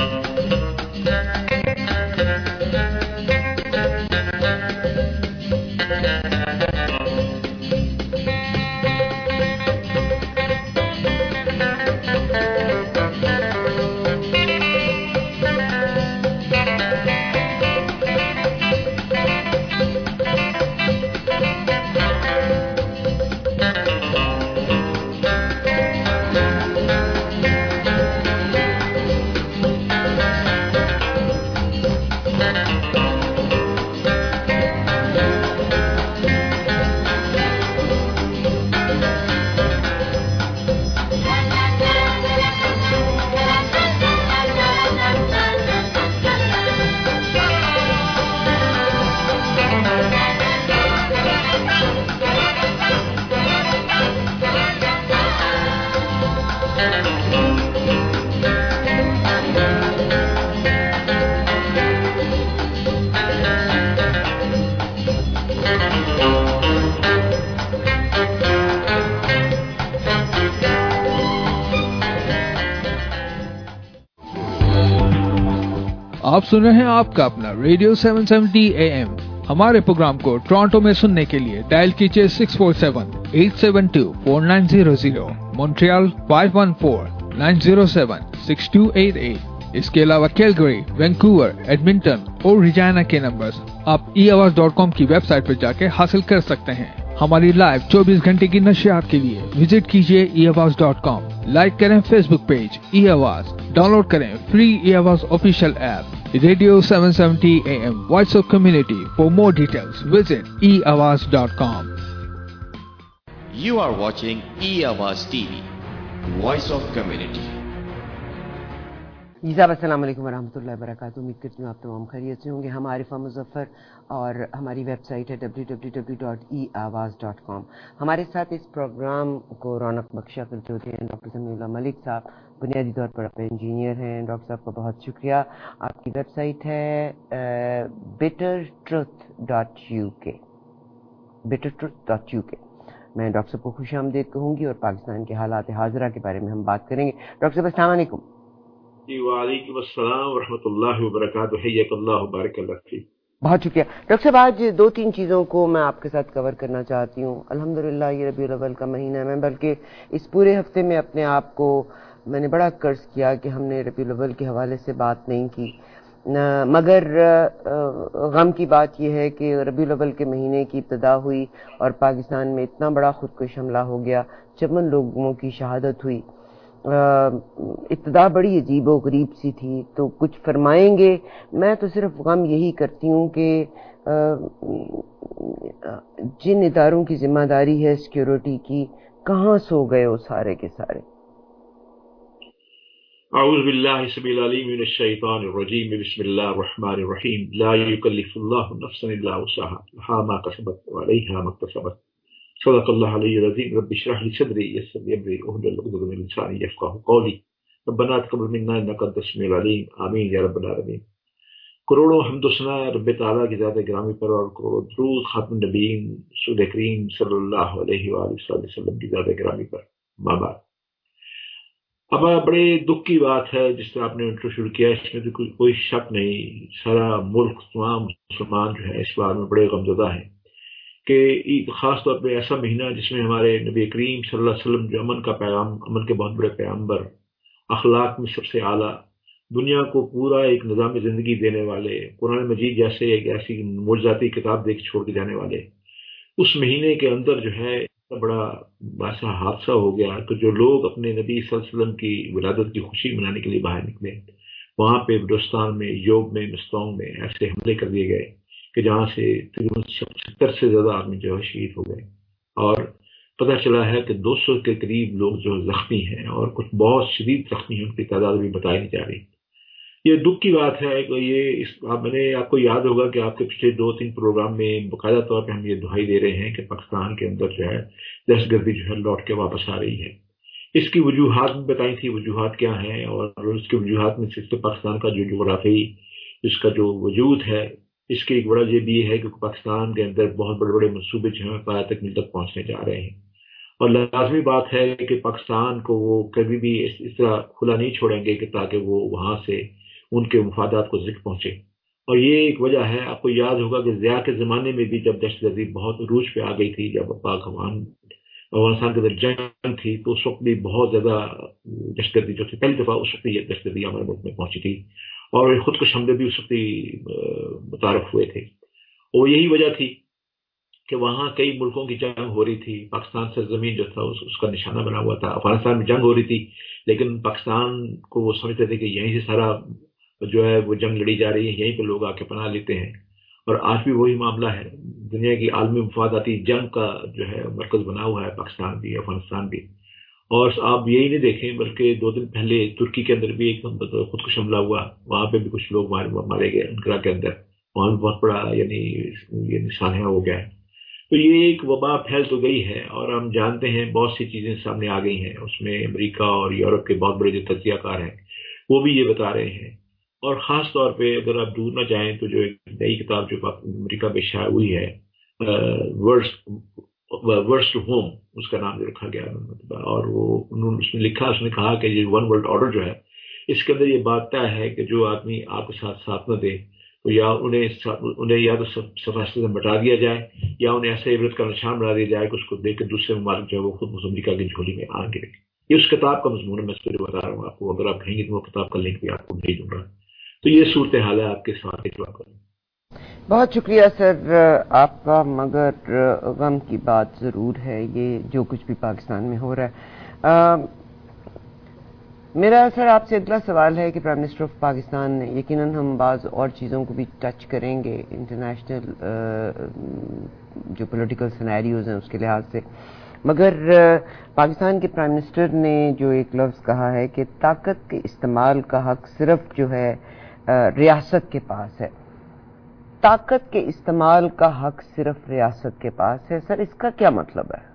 आप सुन रहे हैं आपका अपना radio 770 AM। हमारे programme को Toronto में सुनने के लिए डायल कीजिए 647-872-4900, मॉन्ट्रियल 514-907-6288। इसके अलावा कैलगरी, वैंकूवर, एडमिंटन और रिजाना के नंबर्स आप eAwaaz.com की वेबसाइट पर जाके हासिल कर सकते हैं। हमारी लाइव 24 घंटे की नशियात के लिए विजिट कीजिए eAwaaz.com। लाइक करें फेसबुक पेज eAwaaz, डाउनलोड करें free eAwaaz official app Radio 770 AM, Voice of Community. For more details, visit eAwaaz.com. You are watching eAwaaz TV, Voice of Community. जी साहब, अस्सलाम वालेकुम वरहमतुल्लाहि वबरकातुहू। उम्मीद करती हूँ आप तमाम खैरियत से होंगे। हम आरिफा मुज़फ़्फ़र और हमारी वेबसाइट है www.eAwaaz.com। हमारे साथ इस प्रोग्राम को रौनक बख्शा करते होते हैं डॉक्टर समीउल्लाह मलिक साहब। बुनियादी तौर पर आप इंजीनियर हैं। डॉक्टर साहब का बहुत शुक्रिया। आपकी वेबसाइट है bittertruth.uk। bittertruth.uk। मैं डॉक्टर साहब को खुश आमदीद कहूँगी और पाकिस्तान के हालात हाज़िरा के बारे में हम बात करेंगे। डॉक्टर साहब अस्सलाम वालेकुम। वालेकुम अस्सलाम व रहमतुल्लाहि व बरकातुहू। हय्यकल्लाहु बारकल्लाहु फीक। बहुत शुक्रिया डॉक्टर साहब। आज 2-3 चीज़ों को मैं आपके साथ कवर करना चाहती हूँ। अल्हम्दुलिल्लाह ये रबीउल अव्वल का महीना है। मैं बल्कि इस पूरे हफ्ते में अपने आप को मैंने बड़ा कर्ज किया कि हमने रबीउल अव्वल के हवाले से बात नहीं की, मगर गम की बात यह है कि रबीउल अव्वल के महीने की इब्तिदा हुई और पाकिस्तान में इतना बड़ा खुदकुश हमला हो गया, 54 लोगों की शहादत हुई। इब्तिदा बड़ी अजीब व गरीब सी थी, तो कुछ फरमाएंगे? मैं तो सिर्फ गम यही करती हूँ कि जिन इदारों की जिम्मेदारी है सिक्योरिटी की, कहाँ सो गए वो सारे के सारे। अऊज़ु बिल्लाहि समीउल अलीम मिनश शैतानिर रजीम। बिस्मिल्लाहिर रहमानिर रहीम। ला युकल्लिफुल्लाहु नफ्सन इल्ला वुसअहा, लहा मा कसबत व अलैहा मा इक्तसबत। सदक़ल्लाहुल अलीयुल अज़ीम। रब्बि इश्रह ली सदरी यस्सिर ली अमरी वहलुल उक़दतम मिन लिसानी यफ़क़हू क़ौली। रब्बना तक़ब्बल मिन्ना इन्नका अंतस समीउल अलीम। आमीन या रब्बल आलमीन। करोड़ों हम्द व सना रब्ब ताला की ज़ात गिरामी पर और करोड़ों दुरूद खातमुन नबीयीन रसूल करीम सल्लल्लाहु अलैहि वसल्लम की ज़ात गिरामी पर। माँ बाप, अब बड़े दुख की बात है जिस तरह आपने इंट्रो शुरू किया, इसमें तो कोई शक नहीं, सारा मुल्क, तमाम मुसलमान जो है इस बार में बड़े गमज़दा हैं कि ख़ास तौर पे ऐसा महीना जिसमें हमारे नबी करीम सल्लल्लाहु अलैहि वसल्लम जो अमन का पैगाम, अमन के बहुत बड़े पैगम्बर, अखलाक में सबसे आला, दुनिया को पूरा एक निज़ाम ज़िंदगी देने वाले, कुरान मजीद जैसे एक ऐसी मुअज़्ज़ाती किताब देख छोड़ के जाने वाले, उस महीने के अंदर जो है बड़ा ऐसा हादसा हो गया कि जो लोग अपने नबी सल्लल्लाहु अलैहि वसल्लम की विलादत की खुशी मनाने के लिए बाहर निकले, वहाँ पे बलूचिस्तान में, योग में, मस्तौंग में ऐसे हमले कर दिए गए कि जहाँ से तकरीबन 70 से ज़्यादा आदमी जो है शहीद हो गए और पता चला है कि 200 के करीब लोग जो जख्मी हैं और कुछ बहुत शदीद जख्मी हैं, उनकी तादाद भी बताई नहीं जा रही। ये दुख की बात है कि मैंने आपको याद होगा कि आपके पिछले 2-3 प्रोग्राम में बाकायदा तौर पे हम ये दुहाई दे रहे हैं कि पाकिस्तान के अंदर जो है दहशतगर्दी जो है लौट के वापस आ रही है। इसकी वजूहात भी बताई थी, वजूहात क्या हैं, और उसकी वजूहात में से पाकिस्तान का जो जोग्राफी, इसका जो वजूद है, इसकी एक बड़ा ये भी है कि पाकिस्तान के अंदर बहुत बड़े बड़े मनसूबे जो हैं पाया तकमील तक पहुँचने जा रहे हैं और लाजमी बात है कि पाकिस्तान को वो कभी भी इस तरह खुला नहीं छोड़ेंगे कि ताकि वो वहाँ से उनके मुफादात को ज़िक्र पहुंचे। और ये एक वजह है, आपको याद होगा कि ज़िया के ज़माने में भी जब दहशतगर्दी बहुत रूज पे आ गई थी, जब अफगानिस्तान के अंदर जंग थी, तो उस वक्त भी बहुत ज़्यादा दहशतगर्दी जो थी, पहली दफ़ा उस वक्त ये दहशतगर्दी हमारे मुल्क में पहुंची थी, और खुद कुछ हमले भी उस वक्त ही मुतारफ हुए थे। और यही वजह थी कि वहाँ कई मुल्कों की जंग हो रही थी, पाकिस्तान सरजमीन जो था उसका निशाना बना हुआ था। अफगानिस्तान में जंग हो रही थी, लेकिन पाकिस्तान को वो समझते थे कि यहीं से सारा जो है वो जंग लड़ी जा रही है, यहीं पे लोग आके पनाह लेते हैं। और आज भी वही मामला है, दुनिया की आलमी मुफादाती जंग का जो है मरकज बना हुआ है पाकिस्तान भी, अफगानिस्तान भी। और आप यही नहीं देखें, बल्कि 2 दिन पहले तुर्की के अंदर भी एक खुदकुश हमला हुआ, वहाँ पे भी कुछ लोग मारे गए अनकरा के अंदर, वहाँ भी बहुत बड़ा यानी सान्या हो गया है। तो ये एक वबा फैल तो गई है, और हम जानते हैं बहुत सी चीज़ें सामने आ गई हैं। उसमें अमेरिका और यूरोप के बहुत बड़े जो तज्जियाकार हैं वो भी ये बता रहे हैं। और ख़ास तौर पे अगर आप दूर ना जाएं तो जो एक नई किताब जो अमेरिका में शाया हुई है, वर्ड्स टू होम, उसका नाम जो रखा गया, और वो उन्होंने उसमें लिखा, उसने कहा कि ये वन वर्ल्ड ऑर्डर जो है, इसके अंदर ये बात तय है कि जो आदमी आपके साथ न दे तो या उन्हें या तो सफाई से मिटा दिया जाए, या उन्हें ऐसे इबरत का निशान बना दिया जाए कि उसको देख के दूसरे ममालिक जो है वो खुद अमेरिका की झोली में आ गिरे। ये उस किताब का मजमून है, मैं इसको बता रहा हूँ आपको, अगर आप कहेंगे तो वो किताब का लिंक भी आपको भेज दूंगा। तो ये सूरत हाल है आपके सवाल के जवाब करूँ। बहुत शुक्रिया सर आपका, मगर गम की बात ज़रूर है ये जो कुछ भी पाकिस्तान में हो रहा है। मेरा सर आपसे अगला सवाल है कि प्राइम मिनिस्टर ऑफ पाकिस्तान, यकीनन हम बाज़ और चीज़ों को भी टच करेंगे इंटरनेशनल जो पॉलिटिकल सिनेरियोज हैं उसके लिहाज से, मगर पाकिस्तान के प्राइम मिनिस्टर ने जो एक लफ्ज़ कहा है कि ताकत के इस्तेमाल का हक सिर्फ जो है रियासत के पास है। ताकत के इस्तेमाल का हक सिर्फ रियासत के पास है, सर इसका क्या मतलब है?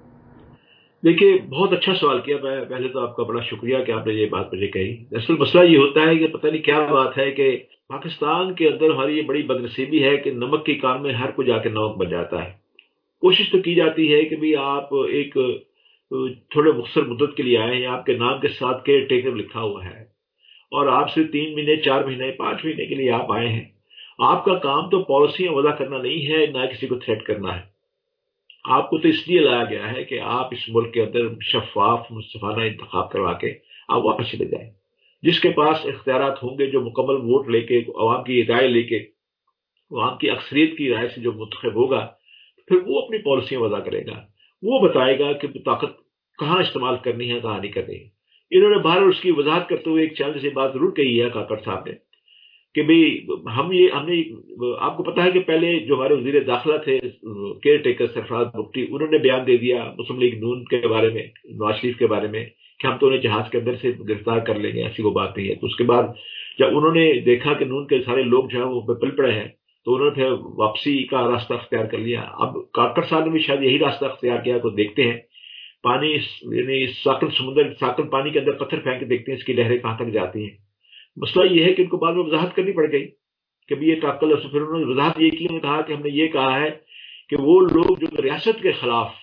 देखिए, बहुत अच्छा सवाल किया। मैं पहले तो आपका बड़ा शुक्रिया कि आपने ये बात मुझे कही। असल मसला ये होता है कि पता नहीं क्या बात है कि पाकिस्तान के अंदर हमारी ये बड़ी बदनसीबी है कि नमक की कान में हर कोई जाके नमक बन जाता है। कोशिश तो की जाती है कि भाई आप एक थोड़े मुख्तर मुद्दत के लिए आए हैं, आपके नाम के साथ केयर टेकर लिखा हुआ है, और आप सिर्फ 3 महीने, 4 महीने, 5 महीने के लिए आप आए हैं। आपका काम तो पॉलिसियां वज़ा करना नहीं है, ना किसी को थ्रेट करना है। आपको तो इसलिए लाया गया है कि आप इस मुल्क के अंदर शफाफ मुस्तफाना इंतखाब करवा के आप वापस चले जाएं। जिसके पास इख्तियारात होंगे, जो मुकम्मल वोट लेके, अवाम की राय लेके, अवाम की अक्सरियत की राय से जो मुंतखब होगा, फिर वो अपनी पॉलिसियां वज़ा करेगा। वो बताएगा कि ताकत कहाँ इस्तेमाल करनी है, कहाँ नहीं करनी है। इन्होंने बाहर उसकी वजाहत करते हुए एक चैनल से बात जरूर कही है काकड़ साहब ने कि भाई हमने आपको पता है कि पहले जो हमारे वजीर दाखिला थे केयर टेकर सरफराज बुगटी, उन्होंने बयान दे दिया मुस्लिम लीग नून के बारे में, नवाज शरीफ के बारे में, कि हम तो उन्हें जहाज के अंदर से गिरफ्तार कर लेंगे, ऐसी कोई बात नहीं है। तो उसके बाद जब उन्होंने देखा कि नून के सारे लोग जो है वो पल पड़े हैं, तो उन्होंने फिर वापसी का रास्ता अख्तियार कर लिया। अब काकड़ साहब ने भी शायद यही रास्ता अख्तियार किया। तो देखते हैं पानी, यानी साकन पानी के अंदर पत्थर फेंक के देखते हैं इसकी लहरें कहाँ तक जाती हैं। मसला ये है कि उनको बाद में वजाहत करनी पड़ गई कि भी ये ताकल है। फिर उन्होंने वजाहत ये की, उन्होंने कहा कि हमने ये कहा है कि वो लोग जो रियासत के खिलाफ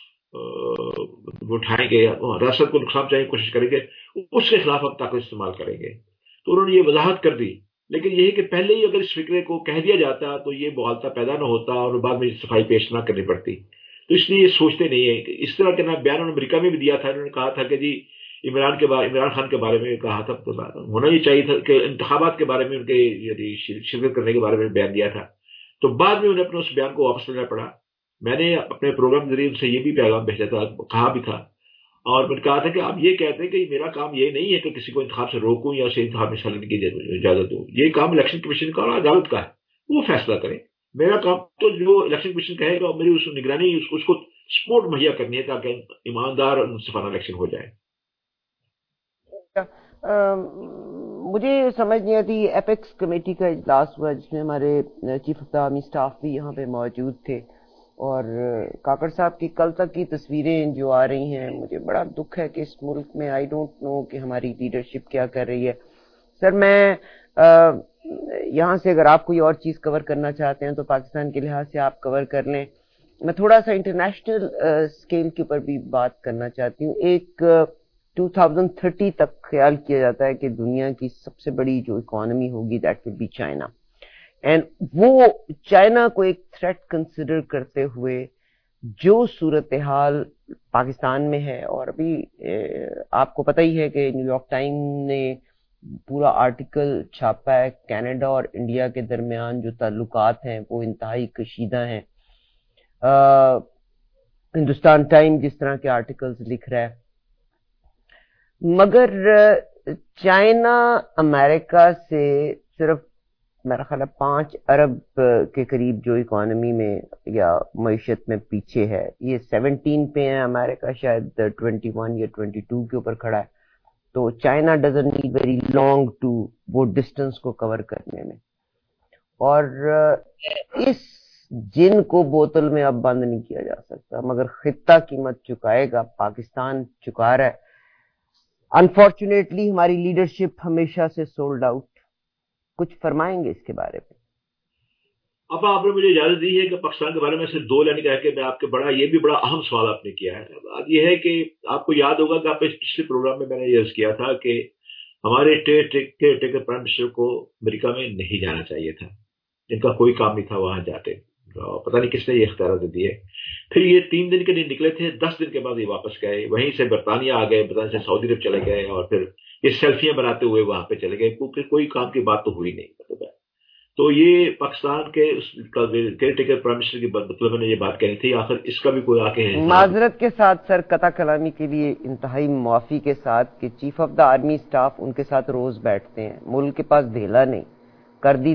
उठाएंगे, रियासत को नुकसान पहुंचाने की कोशिश करेंगे, उसके खिलाफ हम ताकत इस्तेमाल करेंगे। तो उन्होंने ये वजाहत कर दी। लेकिन यही कि पहले ही अगर इस फिक्रे को कह दिया जाता तो ये मुगालता पैदा न होता और बाद में सफाई पेश ना करनी पड़ती। तो इसलिए ये सोचते नहीं है। इस तरह के ना बयान उन्होंने अमेरिका में भी दिया था। उन्होंने कहा था कि जी इमरान खान के बारे में कहा था, तो होना ही चाहिए था कि इंतखाबात के बारे में उनके यदि शिरकत करने के बारे में बयान दिया था। तो बाद में उन्हें अपने उस बयान को वापस लेना पड़ा। मैंने अपने प्रोग्राम के जरिए उनसे ये भी पैगाम भेजा था, कहा भी था, और मैंने कहा था कि आप ये कहते हैं कि मेरा काम ये नहीं है कि किसी को इंतखाब से रोकूं या उसे इंतखाब में हिस्सा लेने की इजाजत दूं। ये काम इलेक्शन कमीशन का और अदालत का है, वो फैसला करें। मेरा काम तो जो इलेक्शन कमीशन कहेगा और मेरी उस निगरानी उसको सपोर्ट मुहैया करनी है ताकि ईमानदार और मुस्तफाना इलेक्शन हो जाए। मुझे समझ नहीं आती, एपेक्स कमेटी का इजलास हुआ जिसमें हमारे chief of the army staff भी यहाँ पे मौजूद थे, और काकड़ साहब की कल तक की तस्वीरें जो आ रही हैं, मुझे बड़ा दुख है कि इस मुल्क में आई डोंट नो कि हमारी लीडरशिप क्या कर रही है। सर मैं यहाँ से अगर आप कोई और चीज़ कवर करना चाहते हैं तो पाकिस्तान के लिहाज से आप कवर कर लें। मैं थोड़ा सा इंटरनेशनल स्केल के ऊपर भी बात करना चाहती हूँ। एक 2030 تک خیال کیا جاتا ہے کہ دنیا کی سب سے بڑی جو اکانومی ہوگی that will be China. And وہ چائنا کو ایک تھریٹ کنسیڈر کرتے ہوئے جو صورتحال پاکستان میں ہے، اور ابھی آپ کو پتہ ہی ہے کہ نیو یارک ٹائم نے پورا آرٹیکل چھاپا ہے، کینیڈا اور انڈیا کے درمیان جو تعلقات ہیں وہ انتہائی کشیدہ ہیں. ہندوستان ٹائم جس طرح کے آرٹیکلز لکھ رہا ہے، مگر چائنا امریکہ سے صرف میرا خیال ہے 5 ارب کے قریب جو اکانومی میں یا معیشت میں پیچھے ہے. یہ 17 پہ ہے، امریکہ شاید 21 یا 22 کے اوپر کھڑا ہے. تو China doesn't need very long to وہ ڈسٹنس کو کور کرنے میں. اور اس جن کو بوتل میں اب بند نہیں کیا جا سکتا، مگر خطہ قیمت چکائے گا. پاکستان چکا رہا ہے. انفارچونیٹلی ہماری لیڈرشپ ہمیشہ سے سولڈ آؤٹ. کچھ فرمائیں گے اس کے بارے میں؟ اب آپ نے مجھے اجازت دی ہے کہ پاکستان کے بارے میں صرف 2 لائن کہہ کے میں آپ کے یہ بھی بڑا اہم سوال آپ نے کیا ہے. بات یہ ہے کہ آپ کو یاد ہوگا کہ آپ پچھلے پروگرام میں نے یہ عرض کیا تھا کہ ہمارے ٹیکر پرائم منسٹر کو امریکہ میں نہیں جانا چاہیے تھا. جن کا کوئی کام نہیں تھا وہاں جاتے. پتہ نہیں کس نے یہ اختیارات دیے. پھر یہ 3 دن کے لیے نکلے تھے، 10 دن کے بعد یہ واپس گئے. وہیں سے برطانیہ آ گئے، برطانیہ سے سعودی عرب چلے گئے، اور پھر یہ سیلفیاں بناتے ہوئے وہاں پہ چلے گئے. پھر کوئی کام کی بات تو ہوئی نہیں. تو یہ پاکستان کے کیئر ٹیکر پرائم منسٹر کی مطلب میں نے یہ بات کہی تھی. آخر اس کا بھی کوئی آ کے معذرت کے ساتھ سر، قطع کلامی کے لیے انتہائی معافی کے ساتھ، کہ chief of the army staff ان کے ساتھ روز بیٹھتے ہیں. ملک کے پاس دھیلا نہیں، کر دی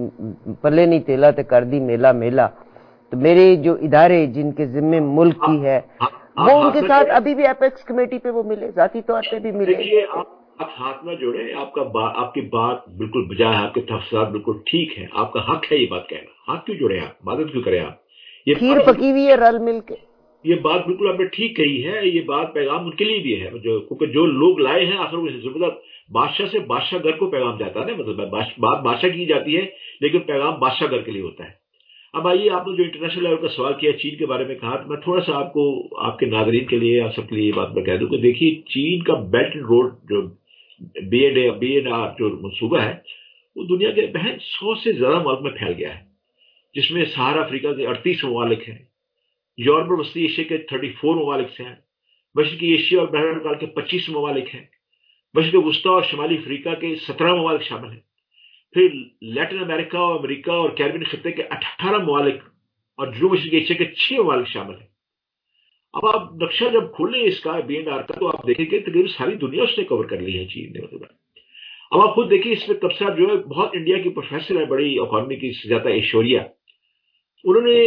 پلے نہیں تیلا تو کر دی میلا میلا. تو میرے جو ادارے جن کے ذمے ملک کی ہے وہ ان کے ساتھ ابھی بھی ایپیکس کمیٹی پہ وہ ملے، ذاتی طور پہ بھی ملے. آپ ہاتھ نہ جوڑے. آپ کی بات بالکل بجا ہے، آپ کے تفصیلات بالکل ٹھیک ہے، آپ کا حق ہے یہ بات کہنا. ہاتھ کیوں جوڑے آپ؟ مدد کیوں کریں آپ؟ یہ کھیر پکی ہوئی ہے رل مل کے. یہ بات بالکل آپ نے ٹھیک کہی ہے. یہ بات پیغام ان کے لیے بھی ہے، کیونکہ جو لوگ لائے ہیں آخر وہ بادشاہ سے بادشاہ گھر کو پیغام جاتا ہے نا. مطلب بات بادشاہ کی جاتی ہے لیکن پیغام بادشاہ گھر کے لیے ہوتا ہے. اب آئیے، آپ نے جو انٹرنیشنل لیول کا سوال کیا چین کے بارے میں کہا، تو میں تھوڑا سا آپ کو، آپ کے ناظرین کے لیے، آپ سب کے لیے یہ بات میں کہہ دوں کہ دیکھیے چین کا بیلٹ اینڈ روڈ جو BNR جو منصوبہ ہے وہ دنیا کے 100 سے زیادہ ملک میں پھیل گیا ہے، جس میں سہارا افریقہ کے 38 ممالک ہیں، یورپ اور وسطی ایشیا کے 34 ممالک سے ہیں، مشرقی ایشیا اور بحر الکال کے 25 ممالک ہیں، مشرق وسطی اور شمالی افریقہ کے 17 ممالک شامل ہیں، پھر لیٹن امریکہ اور امریکہ اور کیریبین خطے کے 18 ممالک اور جنوب مشرقی ایشیا کے 6 ممالک شامل ہیں. اب آپ نقشہ جب کھولیں اس کا BNR کا، تو آپ دیکھیں کہ تقریباً ساری دنیا اس نے کور کر لی ہے چین نے. اب آپ خود دیکھیں اس میں تبصرہ جو ہے، بہت انڈیا کی پروفیسر ہے بڑی اکانومی کی، سجاتا ایشوریا، انہوں نے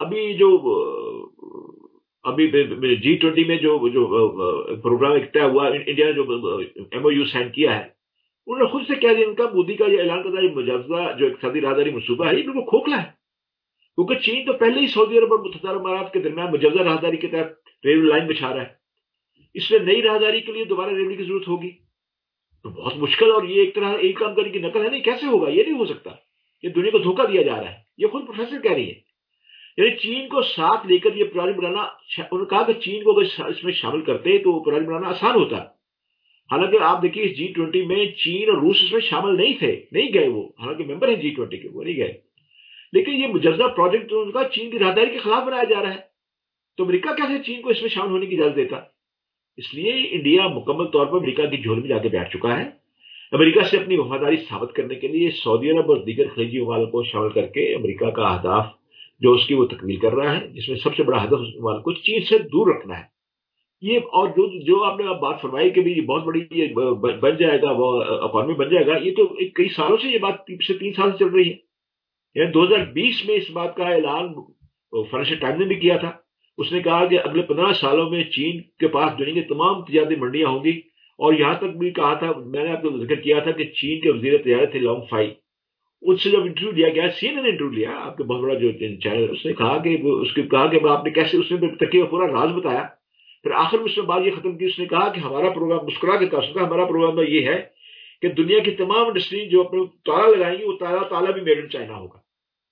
ابھی G20 میں جو پروگرام طے ہوا، انڈیا نے جو MOU سائن کیا ہے، انہوں نے خود سے کہہ دیا ان کا مودی کا یہ اعلان کردہ یہ مجوزہ جو اقتصادی راہداری منصوبہ ہے یہ بالکل کھوکھلا ہے. کیونکہ چین تو پہلے ہی سعودی عرب اور متحدہ عرب امارات کے درمیان مجوزہ راہداری کے تحت ریل لائن بچھا رہا ہے. اس لیے نئی راہداری کے لیے دوبارہ ریل کی ضرورت ہوگی. تو بہت مشکل، اور یہ ایک طرح ایک کام کرنے کی نقل ہے. نہیں، کیسے ہوگا؟ یہ نہیں ہو سکتا. یہ دنیا کو دھوکہ دیا جا رہا ہے. یہ خود پروفیسر کہہ رہی ہے. یعنی چین کو ساتھ لے کر یہ پروجیکٹ بنانا، انہوں نے کہا کہ چین کو اگر اس میں شامل کرتے تو پروجیکٹ بنانا آسان ہوتا. حالانکہ آپ دیکھیے اس G20 میں چین اور روس اس میں شامل نہیں تھے، نہیں گئے وہ، حالانکہ ممبر ہیں G20 کے، وہ نہیں گئے. لیکن یہ مجوزہ پروجیکٹ ان کا چین کی راہداری کے خلاف بنایا جا رہا ہے. تو امریکہ کیسے چین کو اس میں شامل ہونے کی اجازت دیتا؟ اس لیے انڈیا مکمل طور پر امریکہ کی جھول میں جا کے بیٹھ چکا ہے. امریکہ سے اپنی وفاداری ثابت کرنے کے لیے سعودی عرب اور دیگر خلیجی ممالک کو شامل کر کے امریکہ کا اہداف جو اس کی وہ تکمیل کر رہا ہے، جس میں سب سے بڑا ہدف اس ممالک کو چین سے دور رکھنا ہے. یہ اور جو آپ نے بات فرمائی کہ بھی بہت بڑی یہ بن جائے گا، وہ اکانومی بن جائے گا، یہ تو کئی سالوں سے یہ بات پچھلے 3 سال سے چل رہی ہے. یعنی 2020 میں اس بات کا اعلان فائنینشل ٹائمز نے بھی کیا تھا. اس نے کہا کہ اگلے 15 سالوں میں چین کے پاس دنیا کی تمام تجارتی منڈیاں ہوں گی. اور یہاں تک بھی کہا تھا، میں نے آپ کو ذکر کیا تھا کہ چین کے وزیر تجارت تھے لانگ فائی، ان سے جب انٹرویو لیا گیا، CNN نے انٹرویو لیا، آپ کے بہت بڑا جو چینل، اس نے کہا کہ آپ نے کیسے، اس نے تقریباً پورا راز بتایا. پھر آخر میں اس نے بات یہ ختم کی، اس نے کہا کہ ہمارا پروگرام، مسکرا کے کہا، ہمارا پروگرام یہ ہے کہ دنیا کی تمام انڈسٹری جو اپنے تالا لگائیں گی وہ تالا بھی میڈ ان چائنا ہوگا.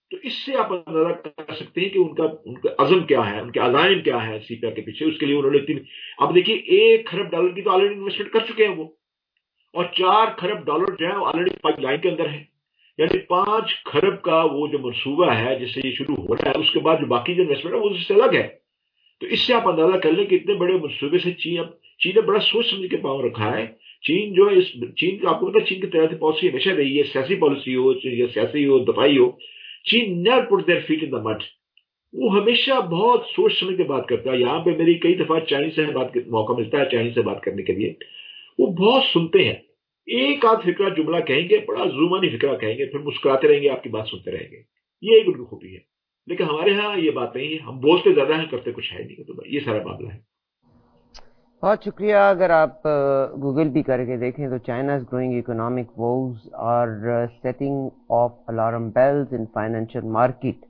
تو اس سے آپ اندازہ کر سکتے ہیں کہ ان کا عزم کیا ہے، ان کے عزائم کیا ہے سی پی آر کے پیچھے. اس کے لیے انہوں نے اب دیکھیے $1 کھرب کی تو آلریڈی انویسٹمنٹ کر چکے ہیں وہ، اور $4 کھرب جو ہے آلریڈی پائپ لائن کے اندر ہے. یعنی 5 کھرب کا وہ جو منصوبہ ہے جس سے یہ شروع ہو رہا ہے، اس کے بعد جو باقی جو انویسٹمنٹ ہے وہ اس سے الگ ہے. تو اس سے آپ اندازہ کر لیں کہ اتنے بڑے منصوبے سے چین نے بڑا سوچ سمجھ کے پاؤں رکھا ہے. چین جو ہے چین کا آپ کو پتا چین کی تجارتی پالیسی ہمیشہ رہی ہے، سیاسی پالیسی ہو یا سیاسی ہو دفاعی ہو، چین never put their feet in the mud. وہ ہمیشہ بہت سوچ سمجھ کے بات کرتا ہے. یہاں پہ میری کئی دفعہ چائنیز سے موقع ملتا ہے چائنیز سے بات کرنے کے لیے. وہ بہت سنتے ہیں، ایک آدھ فکرہ جملہ کہیں گے، بڑا زومانی فکرہ کہیں گے، پھر مسکراتے رہیں گے، آپ کی بات سنتے رہیں گے. یہ ایک ان کی خوبی ہے. لیکن ہمارے ہاں یہ بات نہیں ہے، ہم بولتے زیادہ ہیں کرتے کچھ ہے نہیں. تو یہ سارا معاملہ ہے. بہت شکریہ. اگر آپ گوگل بھی کر کے دیکھیں تو China's growing economic woes are setting off alarm bells in financial market.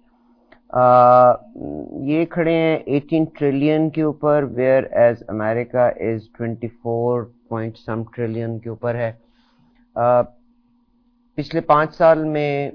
یہ کھڑے ہیں 18 ٹریلین کے اوپر، ویئر ایز امریکہ از 24 پوائنٹ سم ٹریلین کے اوپر ہے. پچھلے 5 سال میں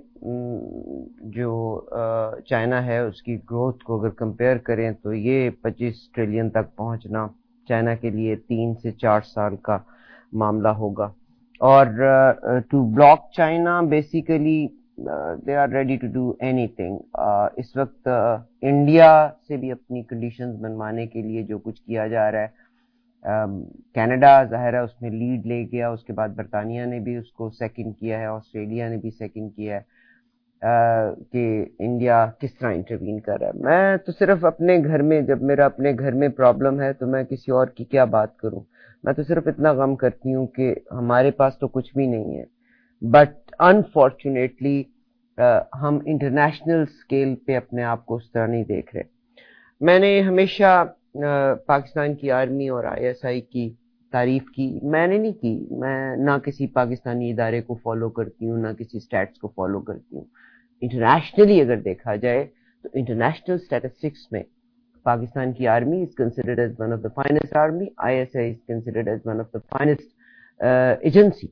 جو چائنا ہے اس کی گروتھ کو اگر کمپیئر کریں تو یہ 25 ٹریلین تک پہنچنا چائنا کے لیے 3 سے 4 سال کا معاملہ ہوگا. اور to block China basically they are ready to do اینی تھنگ. اس وقت انڈیا سے بھی اپنی کنڈیشنز بنوانے کے لیے جو کچھ کیا جا رہا ہے، کینیڈا ظاہر ہے اس میں لیڈ لے گیا، اس کے بعد برطانیہ نے بھی اس کو سیکنڈ کیا ہے، آسٹریلیا نے بھی سیکنڈ کیا ہے کہ انڈیا کس طرح انٹروین کر رہا ہے. میں تو صرف اپنے گھر میں، جب میرا اپنے گھر میں پرابلم ہے تو میں کسی اور کی کیا بات کروں. میں تو صرف اتنا غم کرتی ہوں کہ ہمارے پاس تو کچھ بھی نہیں ہے. بٹ انفارچونیٹلی ہم انٹرنیشنل سکیل پہ اپنے آپ کو اس طرح نہیں دیکھ رہے. میں نے ہمیشہ پاکستان کی آرمی اور آئی ایس آئی کی تعریف کی. میں نے نہیں کی، میں نہ کسی پاکستانی ادارے کو فالو کرتی ہوں، نہ کسی اسٹیٹس کو فالو کرتی ہوں. انٹرنیشنلی اگر دیکھا جائے تو انٹرنیشنل اسٹیٹسٹکس میں پاکستان کی army is considered as one of the finest army, I S I is considered as one of the finest agency.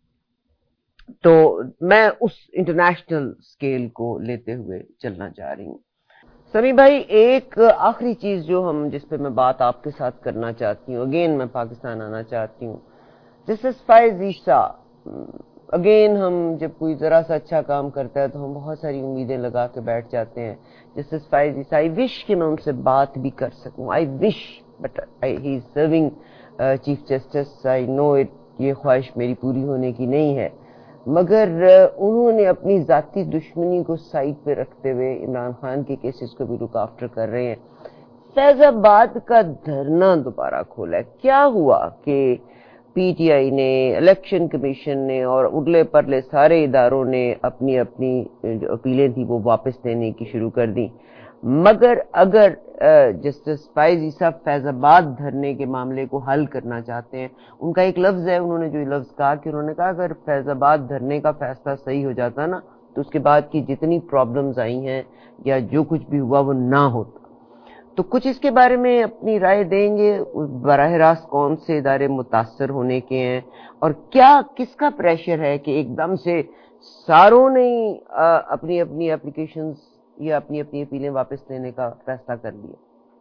تو میں اس انٹرنیشنل اسکیل کو لیتے ہوئے چلنا چاہ رہی ہوں. سمی بھائی، ایک آخری چیز جو جس پہ میں بات آپ کے ساتھ کرنا چاہتی ہوں، اگین میں پاکستان آنا چاہتی ہوں. جسٹس فائز عیسیٰ، اگین ہم جب کوئی ذرا سا اچھا کام کرتا ہے تو ہم بہت ساری امیدیں لگا کے بیٹھ جاتے ہیں. جسٹس فائز عیسیٰ، آئی وش کہ میں ان سے بات بھی کر سکوں. I wish, but he is serving chief justice. I know it, یہ خواہش میری پوری ہونے کی نہیں ہے، مگر انہوں نے اپنی ذاتی دشمنی کو سائڈ پہ رکھتے ہوئے عمران خان کے کیسز کو بھی رک آفٹر کر رہے ہیں. فیض آباد کا دھرنا دوبارہ کھولا ہے. کیا ہوا کہ پی ٹی آئی نے، الیکشن کمیشن نے اور اگلے پرلے سارے اداروں نے اپنی جو اپیلیں تھیں وہ واپس لینے کی شروع کر دی، مگر اگر جسٹس فائز عیسیٰ فیض آباد دھرنے کے معاملے کو حل کرنا چاہتے ہیں، ان کا ایک لفظ ہے، انہوں نے جو لفظ کہا کہ انہوں نے کہا اگر فیض آباد دھرنے کا فیصلہ صحیح ہو جاتا نا تو اس کے بعد کی جتنی پرابلمز آئی ہیں یا جو کچھ بھی ہوا وہ نہ ہوتا. تو کچھ اس کے بارے میں اپنی رائے دیں گے؟ براہ راست کون سے ادارے متاثر ہونے کے ہیں اور کیا کس کا پریشر ہے کہ ایک دم سے ساروں نے اپنی اپلیکیشنز یا اپنی اپیلیں واپس لینے کا فیصلہ کر لیا؟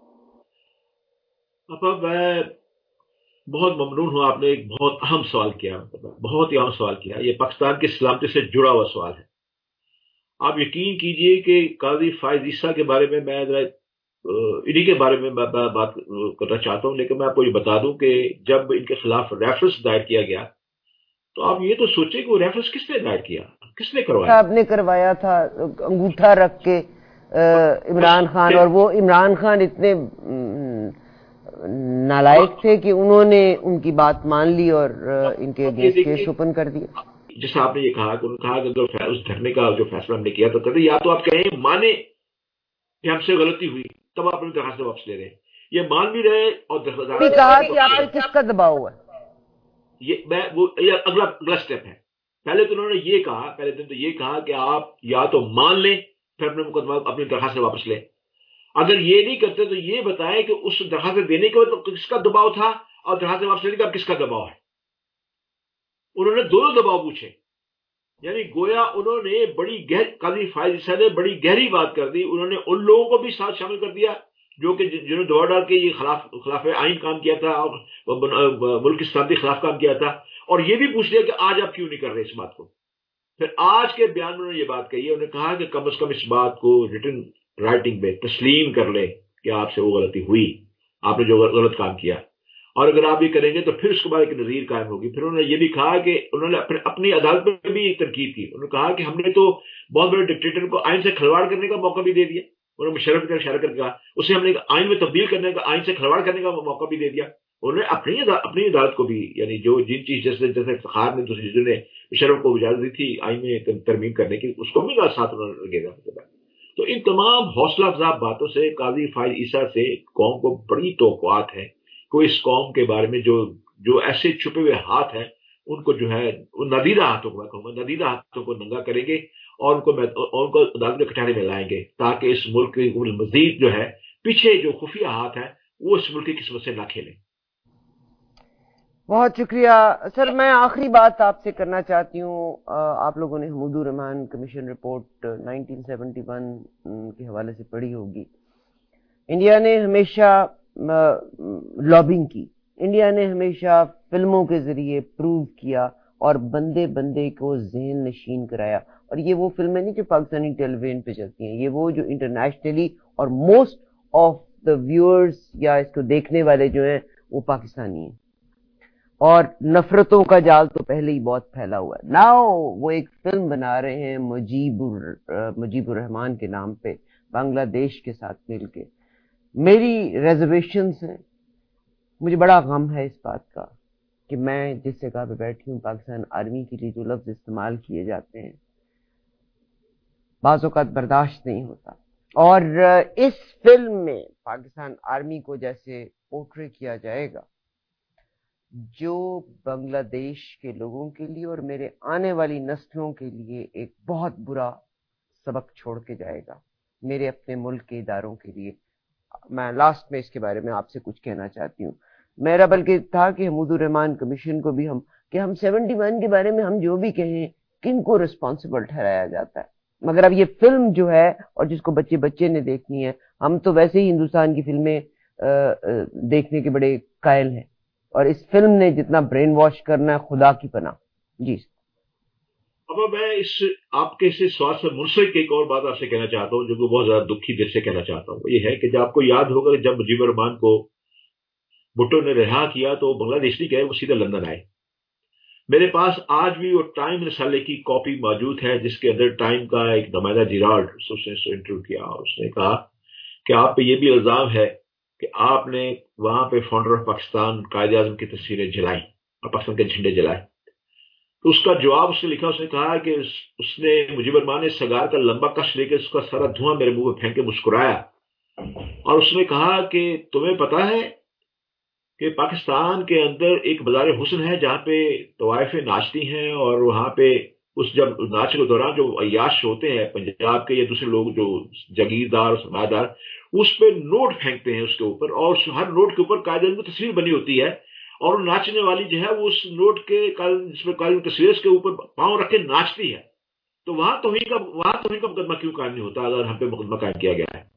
میں بہت ممنون ہوں، آپ نے ایک بہت اہم سوال کیا، بہت ہی اہم سوال کیا. یہ پاکستان کی سلامتی سے جڑا ہوا سوال ہے. آپ یقین کیجئے کہ قاضی فائز عیسیٰ کے بارے میں انہی کے بارے میں بات کرنا چاہتا ہوں، لیکن میں آپ کو یہ بتا دوں کہ جب ان کے خلاف ریفرنس دائر کیا گیا تو آپ یہ تو سوچیں کہ وہ ریفرنس کس نے دائر کیا، کس نے کروایا؟ آپ نے کروایا تھا انگوٹھا رکھ کے عمران خان، اور وہ عمران خان اتنے نالائق تھے کہ انہوں نے ان کی بات مان لی اور ان کے اگینسٹ کیس اوپن کر دیا. جیسا آپ نے یہ کہا کہ انہوں نے کہا کہ اگر اس دھرنے کا جو فیصلہ ہم نے کیا تو کہتے یا تو آپ کہیں مانے کہ ہم سے غلطی ہوئی تب آپ اپنی درخواست واپس لے رہے ہیں، یہ مان بھی رہے اور درخواست کہا کہ آپ پر کس کا دباؤ ہے. یہ اگلا اسٹیپ ہے. پہلے تو انہوں نے یہ کہا، پہلے دن تو یہ کہا کہ آپ یا تو مان لیں پھر اپنے مقدمہ اپنی درخواست واپس لیں. اگر یہ نہیں کرتے تو یہ بتائیں کہ اس درخواست دینے کے بعد کس کا دباؤ تھا اور درخواست واپس لینے کا کس کا دباؤ ہے. انہوں نے دونوں دباؤ پوچھے. یعنی گویا انہوں نے بڑی قاضی فائز عیسیٰ نے بڑی گہری بات کر دی. انہوں نے ان لوگوں کو بھی ساتھ شامل کر دیا جو کہ جنہوں نے دوڑ ڈال کے یہ خلاف آئین کام کیا تھا اور ملک کی سلامتی کے خلاف کام کیا تھا, اور یہ بھی پوچھ لیا کہ آج آپ کیوں نہیں کر رہے اس بات کو. پھر آج کے بیان میں انہوں نے یہ بات کہی ہے, انہوں نے کہا کہ کم از کم اس بات کو ریٹن رائٹنگ میں تسلیم کر لیں کہ آپ سے وہ غلطی ہوئی, آپ نے جو غلط کام کیا, اور اگر آپ یہ کریں گے تو پھر اس کے بعد ایک نظیر قائم ہوگی. پھر انہوں نے یہ بھی کہا کہ انہوں نے اپنی عدالت میں بھی تنقید کی. انہوں نے کہا کہ ہم نے تو بہت بڑے ڈکٹیٹر کو آئین سے کھلواڑ کرنے کا موقع بھی دے دیا. انہوں نے مشرف کا اشارہ کر کے کہا اسے ہم نے آئین میں تبدیل کرنے کا, آئین سے کھلواڑ کرنے کا موقع بھی دے دیا. انہوں نے اپنی عدالت کو بھی, یعنی جو جن چیز جیسے فخار نے دوسری چیزوں نے مشرف کو اجازت دی تھی آئین میں ترمیم کرنے کی, اس کو بھی ساتھ انہوں نے لگے گا. تو ان تمام حوصلہ افزا باتوں سے قاضی فائز عیسیٰ سے قوم کو بڑی توقعات ہے کہ اس قوم کے بارے میں جو ایسے چھپے ہوئے ہاتھ ہیں ان کو جو ہے ندیدہ ہاتھوں کو, میں کہوں گا ندیدہ ہاتھوں کو ننگا کریں گے اور ان کو عدالت کے کٹہرے میں لائیں گے, تاکہ اس ملک کی مزید جو ہے پیچھے جو خفیہ ہاتھ ہیں وہ اس ملک کی قسمت سے نہ کھیلیں. بہت شکریہ سر. میں آخری بات آپ سے کرنا چاہتی ہوں. آپ لوگوں نے حمود الرحمان کمیشن رپورٹ 1971 کے حوالے سے پڑھی ہوگی. انڈیا نے ہمیشہ لابنگ کی, انڈیا نے ہمیشہ فلموں کے ذریعے پروو کیا اور بندے بندے کو ذہن نشین کرایا. اور یہ وہ فلمیں نہیں جو پاکستانی ٹیلی ویژن پہ چلتی ہیں, یہ وہ جو انٹرنیشنلی اور موسٹ آف دا ویورز یا اس کو دیکھنے والے جو ہیں وہ پاکستانی ہیں. اور نفرتوں کا جال تو پہلے ہی بہت پھیلا ہوا ہے. ناؤ وہ ایک فلم بنا رہے ہیں مجیب الرحمان کے نام پہ بنگلہ دیش کے ساتھ مل کے. میری ریزرویشنز ہیں, مجھے بڑا غم ہے اس بات کا کہ میں جس جگہ پہ بیٹھی ہوں پاکستان آرمی کے لیے جو لفظ استعمال کیے جاتے ہیں بعض اوقات برداشت نہیں ہوتا. اور اس فلم میں پاکستان آرمی کو جیسے پورٹری کیا جائے گا جو بنگلہ دیش کے لوگوں کے لیے اور میرے آنے والی نسلوں کے لیے ایک بہت برا سبق چھوڑ کے جائے گا میرے اپنے ملک کے اداروں کے لیے. میں لاسٹ میں اس کے بارے میں آپ سے کچھ کہنا چاہتی ہوں. میرا بلکہ تھا کہ حمود الرحمان کمیشن کو بھی ہم 71 کے بارے میں ہم جو بھی کہیں کن کو رسپانسبل ٹھہرایا جاتا ہے. مگر اب یہ فلم جو ہے اور جس کو بچے نے دیکھنی ہے, ہم تو ویسے ہی ہندوستان کی فلمیں دیکھنے کے بڑے قائل ہیں, اور اس فلم نے جتنا برین واش کرنا ہے خدا کی پناہ. جی اب میں آپ کے اس سوال سے منسلک ایک اور بات آپ سے کہنا چاہتا ہوں جو کہ بہت زیادہ دکھی دل سے کہنا چاہتا ہوں. یہ ہے کہ جب آپ کو یاد ہوگا کہ جب مجیب الرحمان کو بھٹو نے رہا کیا تو بنگلہ دیش نہیں گئے, وہ سیدھے لندن آئے. میرے پاس آج بھی وہ ٹائم رسالے کی کاپی موجود ہے جس کے اندر ٹائم کا ایک نمائندہ جیرالڈ اس نے انٹرویو کیا اور اس نے کہا کہ آپ پہ یہ بھی الزام ہے کہ آپ نے وہاں پہ فاؤنڈر آف پاکستان قائد اعظم کی تصویریں جلائیں اور پاکستان کے جھنڈے جلائے. تو اس کا جواب اس نے لکھا, اس نے کہا کہ اس نے مجیب الرحمان نے سگار کا لمبا کش لے کے اس کا سارا دھواں میرے منہ میں پھینک کے مسکرایا اور اس نے کہا کہ تمہیں پتا ہے کہ پاکستان کے اندر ایک بازار حسن ہے جہاں پہ طوائفیں ناچتی ہیں اور وہاں پہ اس جب ناچ کے دوران جو عیاش ہوتے ہیں پنجاب کے یا دوسرے لوگ جو جاگیردار اور سرمایہ دار اس پہ نوٹ پھینکتے ہیں اس کے اوپر, اور ہر نوٹ کے اوپر قائد اعظم کی تصویر بنی ہوتی ہے اور ناچنے والی جو ہے وہ اس نوٹ کے جس میں قائد اعظم کی تصویر اس کے اوپر پاؤں رکھ کے ناچتی ہے. تو وہاں توہین کا مقدمہ کیوں قائم نہیں ہوتا اگر ہم پہ مقدمہ قائم کیا گیا ہے؟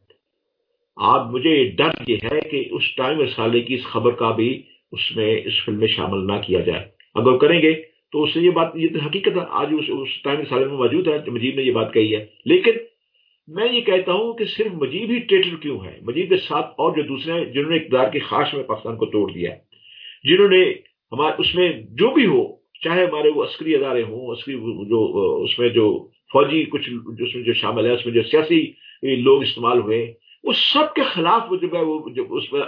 آپ مجھے ڈر یہ ہے کہ اس ٹائم رسالے کی اس خبر کا بھی اس فلم میں شامل نہ کیا جائے. اگر کریں گے تو اس سے یہ بات, یہ تو حقیقت ہے آج اس ٹائم رسالے میں موجود ہے, مجیب نے یہ بات کہی ہے. لیکن میں یہ کہتا ہوں کہ صرف مجیب ہی ٹریٹر کیوں ہے؟ مجیب کے ساتھ اور جو دوسرے ہیں جنہوں نے اقتدار کی خواہش میں پاکستان کو توڑ دیا ہے, جنہوں نے ہمارے اس میں جو بھی ہو, چاہے ہمارے وہ عسکری ادارے ہوں, عسکری جو اس میں جو فوجی کچھ اس میں جو شامل ہے, اس میں جو سیاسی لوگ استعمال ہوئے, اس سب کے خلاف جو ہے وہ جب اس میں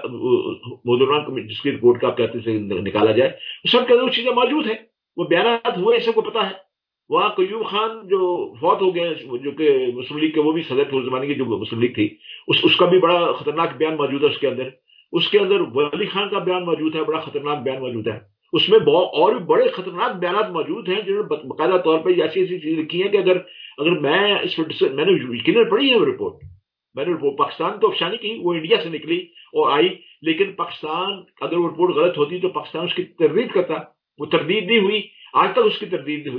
مودران جس کی رپورٹ کا کہتے سے نکالا جائے, اس سب کے اندر وہ چیزیں موجود ہیں, وہ بیانات ہوئے, سب کو پتا ہے. وہاں قیوم خان جو فوت ہو گئے جو کہ مسلم لیگ کے وہ بھی صدر تھے اس زمانے کی جو مسلم لیگ تھی, اس کا بھی بڑا خطرناک بیان موجود ہے. اس کے اندر ولی خان کا بیان موجود ہے, بڑا خطرناک بیان موجود ہے. اس میں اور بھی بڑے خطرناک بیانات موجود ہیں جنہوں نے باقاعدہ طور پہ ایسی چیزیں لکھی ہیں کہ اگر میں نے یقیناً پڑھی ہے وہ رپورٹ, میں نے پاکستان تو افشانی کی, وہ انڈیا سے نکلی اور آئی, لیکن پاکستان اگر وہ رپورٹ غلط ہوتی تو پاکستان اس کی تردید کرتا, وہ تردید نہیں ہوئی, آج تک اس کی تردید نہیں ہوئی.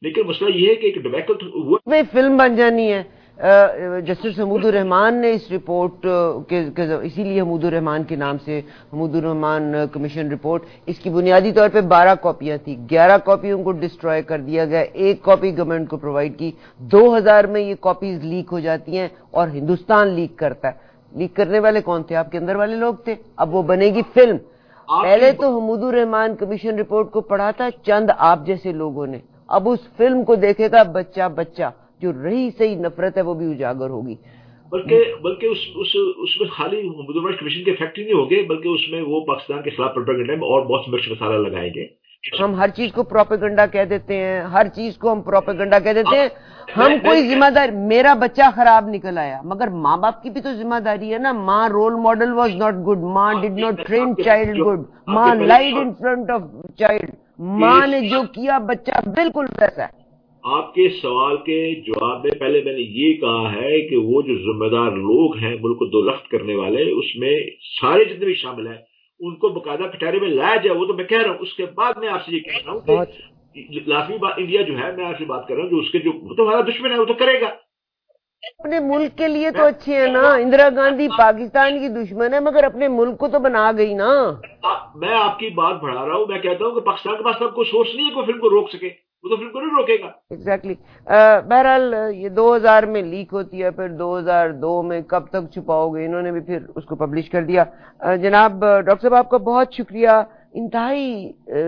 لیکن مسئلہ یہ ہے کہ ایک ڈبیکل ہوا میں فلم بن جانی ہے. جسٹس حمود الرحمان نے اس رپورٹ کے اسی لیے حمود الرحمان کے نام سے حمود الرحمان کمیشن رپورٹ، اس کی بنیادی طور پہ 12 کاپیاں تھیں، 11 کاپیوں کو ڈسٹروائے کر دیا گیا، 1 کاپی گورنمنٹ کو پرووائڈ کی. 2000 میں یہ کاپیز لیک ہو جاتی ہیں اور ہندوستان لیک کرتا ہے. لیک کرنے والے کون تھے؟ آپ کے اندر والے لوگ تھے. اب وہ بنے گی فلم. پہلے تو حمود الرحمان کمیشن رپورٹ کو پڑھا تھا چند آپ جیسے لوگوں نے، اب اس فلم کو دیکھے گا بچہ جو رہی صحیح نفرت ہے وہ بھی اجاگر ہوگی. بلکہ اس میں خالی حمود الرحمان کمیشن کے فیکٹری نہیں ہوگے، بلکہ اس میں وہ پاکستان کے خلاف پروپیگنڈا میں اور بہت مرچ مسالہ لگائیں گے. ہم ہر چیز کو پروپیگنڈا کہہ دیتے ہیں، ہر چیز کو ہم پروپیگنڈا کہہ دیتے ہیں. ہم کوئی ذمہ دار، میرا بچہ خراب نکل آیا مگر ماں باپ کی بھی تو ذمہ داری ہے نا. ماں role model was not good, ماں did not train child good, ماں lied in front of child, ماں نے جو کیا بچہ بالکل ویسا ہے. آپ کے سوال کے جواب میں پہلے میں نے یہ کہا ہے کہ وہ جو ذمہ دار لوگ ہیں ملک کو دو لخت کرنے والے، اس میں سارے جتنے بھی شامل ہیں ان کو باقاعدہ کٹہرے میں لایا جائے. وہ تو میں کہہ رہا ہوں. اس کے بعد میں آپ سے یہ کہہ رہا ہوں کہ لازمی بات انڈیا جو ہے، میں آپ سے بات کر رہا ہوں، جو اس کے جو وہ تو ہمارا دشمن ہے، وہ تو کرے گا. اپنے ملک کے لیے تو اچھے ہیں نا. اندرا گاندھی پاکستان کی دشمن ہے مگر اپنے ملک کو تو بنا گئی نا. میں آپ کی بات بڑھا رہا ہوں. میں کہتا ہوں کہ پاکستان کے پاس اب کوئی سورس نہیں ہے کوئی فلم کو روک سکے، وہ تو فلم کو نہیں روکے گا. ایگزیکٹلی. بہرحال یہ 2000 میں لیک ہوتی ہے، پھر 2002 میں کب تک چھپاؤ گے؟ انہوں نے بھی پھر اس کو پبلش کر دیا. جناب ڈاکٹر صاحب آپ کا بہت شکریہ. انتہائی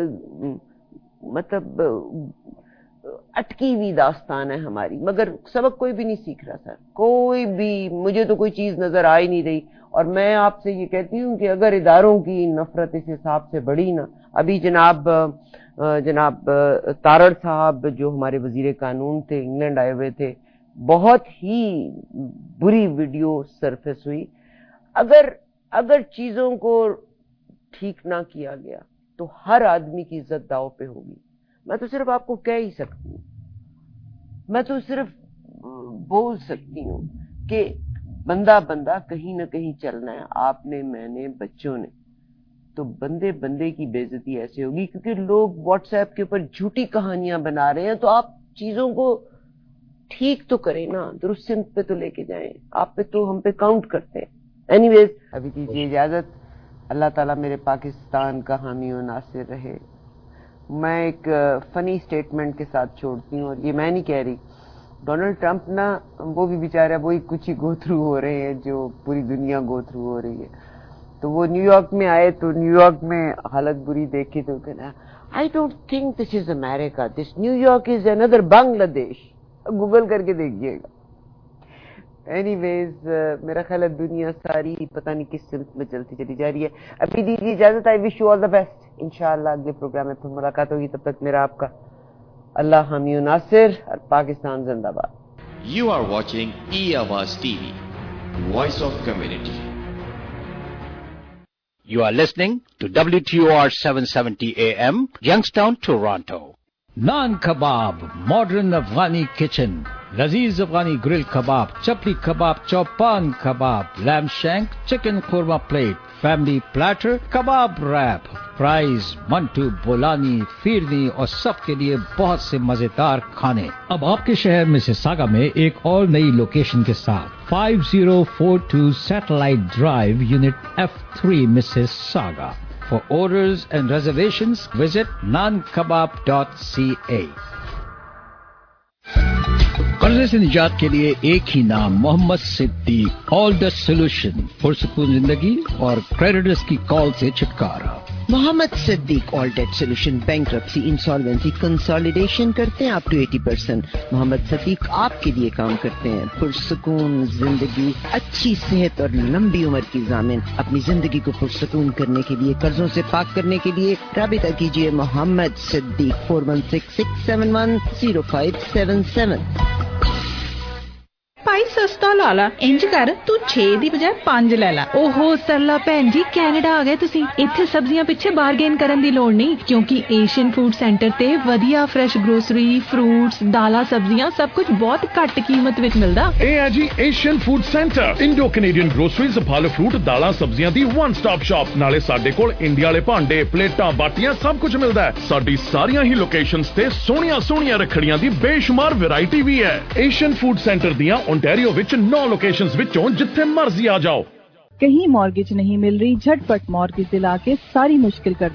مطلب اٹکی ہوئی داستان ہے ہماری، مگر سبق کوئی بھی نہیں سیکھ رہا سر، کوئی بھی. مجھے تو کوئی چیز نظر آ ہی نہیں رہی. اور میں آپ سے یہ کہتی ہوں کہ اگر اداروں کی نفرت اس حساب سے بڑھی نا، ابھی جناب تارڑ صاحب جو ہمارے وزیر قانون تھے، انگلینڈ آئے ہوئے تھے، بہت ہی بری ویڈیو سرفیس ہوئی. اگر چیزوں کو ٹھیک نہ کیا گیا تو ہر آدمی کی عزت داؤ پہ ہوگی. میں تو صرف آپ کو کہہ ہی سکتی ہوں، میں تو صرف بول سکتی ہوں کہ بندہ کہیں نہ کہیں چلنا ہے. آپ نے، میں نے، بچوں نے، تو بندے کی بے عزتی ایسے ہوگی کیونکہ لوگ واٹس ایپ کے اوپر جھوٹی کہانیاں بنا رہے ہیں. تو آپ چیزوں کو ٹھیک تو کریں نا، درست سمت پہ تو لے کے جائیں. آپ پہ تو ہم پہ کاؤنٹ کرتے ہیں. اینی ویز ابھی دیجیے اجازت. اللہ تعالیٰ میرے پاکستان کا حامی و ناصر رہے. میں ایک فنی سٹیٹمنٹ کے ساتھ چھوڑتی ہوں، اور یہ میں نہیں کہہ رہی. ڈونلڈ ٹرمپ نا، وہ بھی بیچارہ وہی کچھ ہی گو تھرو ہو رہے ہیں جو پوری دنیا گو تھرو ہو رہی ہے. تو وہ نیو یارک میں آئے تو نیو یارک میں حالت بری دیکھی تو کہنا I don't think this is America, this New York is اندر بنگلہ دیش. گوگل کر کے دیکھیے گا. اینی ویز میرا خیال ہے دنیا ساری پتہ نہیں کس سمت میں چلتی چلی جا رہی ہے. ابھی دیجیے اجازت. I wish you all the best. انشاءاللہ اگلے پروگرام میں پھر ملاقات ہوگی. تب تک میرا آپ کا اللہ حامی و ناصر. اور پاکستان زندہ باد. You are watching E-Awaz TV, Voice of Community. You are listening to WTOR 770 AM, Youngstown, Toronto. Naan Kebab, modern Afghani kitchen. Lazeez Afghani grill kebab, chapli kebab, chaupan kebab, lamb shank, chicken korma plate, family platter, kebab wrap, fries, mantu, bolani, firni اور سب کے لیے بہت سے مزیدار کھانے. اب آپ کے شہر مسیساگا میں ایک اور نئی لوکیشن کے ساتھ 5042 Satellite Drive, Unit F3, Mississauga. For orders and reservations, visit nankebab.ca. قرضے سے نجات کے لیے ایک ہی نام، محمد صدیق. آل دا سولوشن، پرسکون زندگی اور کریڈٹرز کی کال سے چھٹکارا. Muhammad Siddique all debt solution, bankruptcy, insolvency, consolidation کرتے ہیں اپ ٹو 80%. محمد صدیق آپ کے لیے کام کرتے ہیں. پرسکون زندگی، اچھی صحت اور لمبی عمر کی ضامن. اپنی زندگی کو پرسکون کرنے کے لیے، قرضوں سے پاک کرنے کے لیے رابطہ کیجیے محمد صدیق 4166710577. भाई सस्ता ला ला। इंज कर तू 6 ਦੀ ਬਜਾਏ 5 ਲੈ ਲਾ। ओहो सरला भैन जी कैनेडा आ गए तुसी। इत्थे सब्जियां पिछे बारगेन करन दी लोड़ नहीं, क्योंकि एशियन फूड सेंटर ते वधिया फ्रेश ग्रोसरी, फ्रूट्स, दालां, सब्जियां सब कुछ बहुत घट कीमत विच मिलदा। ए है जी Asian food centre, Indo Canadian groceries, फल फ्रूट, दालां, सब्जियां दी वन स्टॉप शॉप। नाले साडे कोल इंडिया वाले भांडे, प्लेटां, बाटियां सब कुछ मिलदा है। साडी सारियां ही लोकेशंस ते सोहणियां रखड़ियां दी बेशुमार वैरायटी भी है। एशियन फूड सेंटर दियां ओंटारियो विच 9 लोकेशंस विचों जिथे मर्जी आ जाओ। कहीं मॉर्गेज नहीं मिल रही, झटपट मॉर्गेज दिला के सारी मुश्किल कर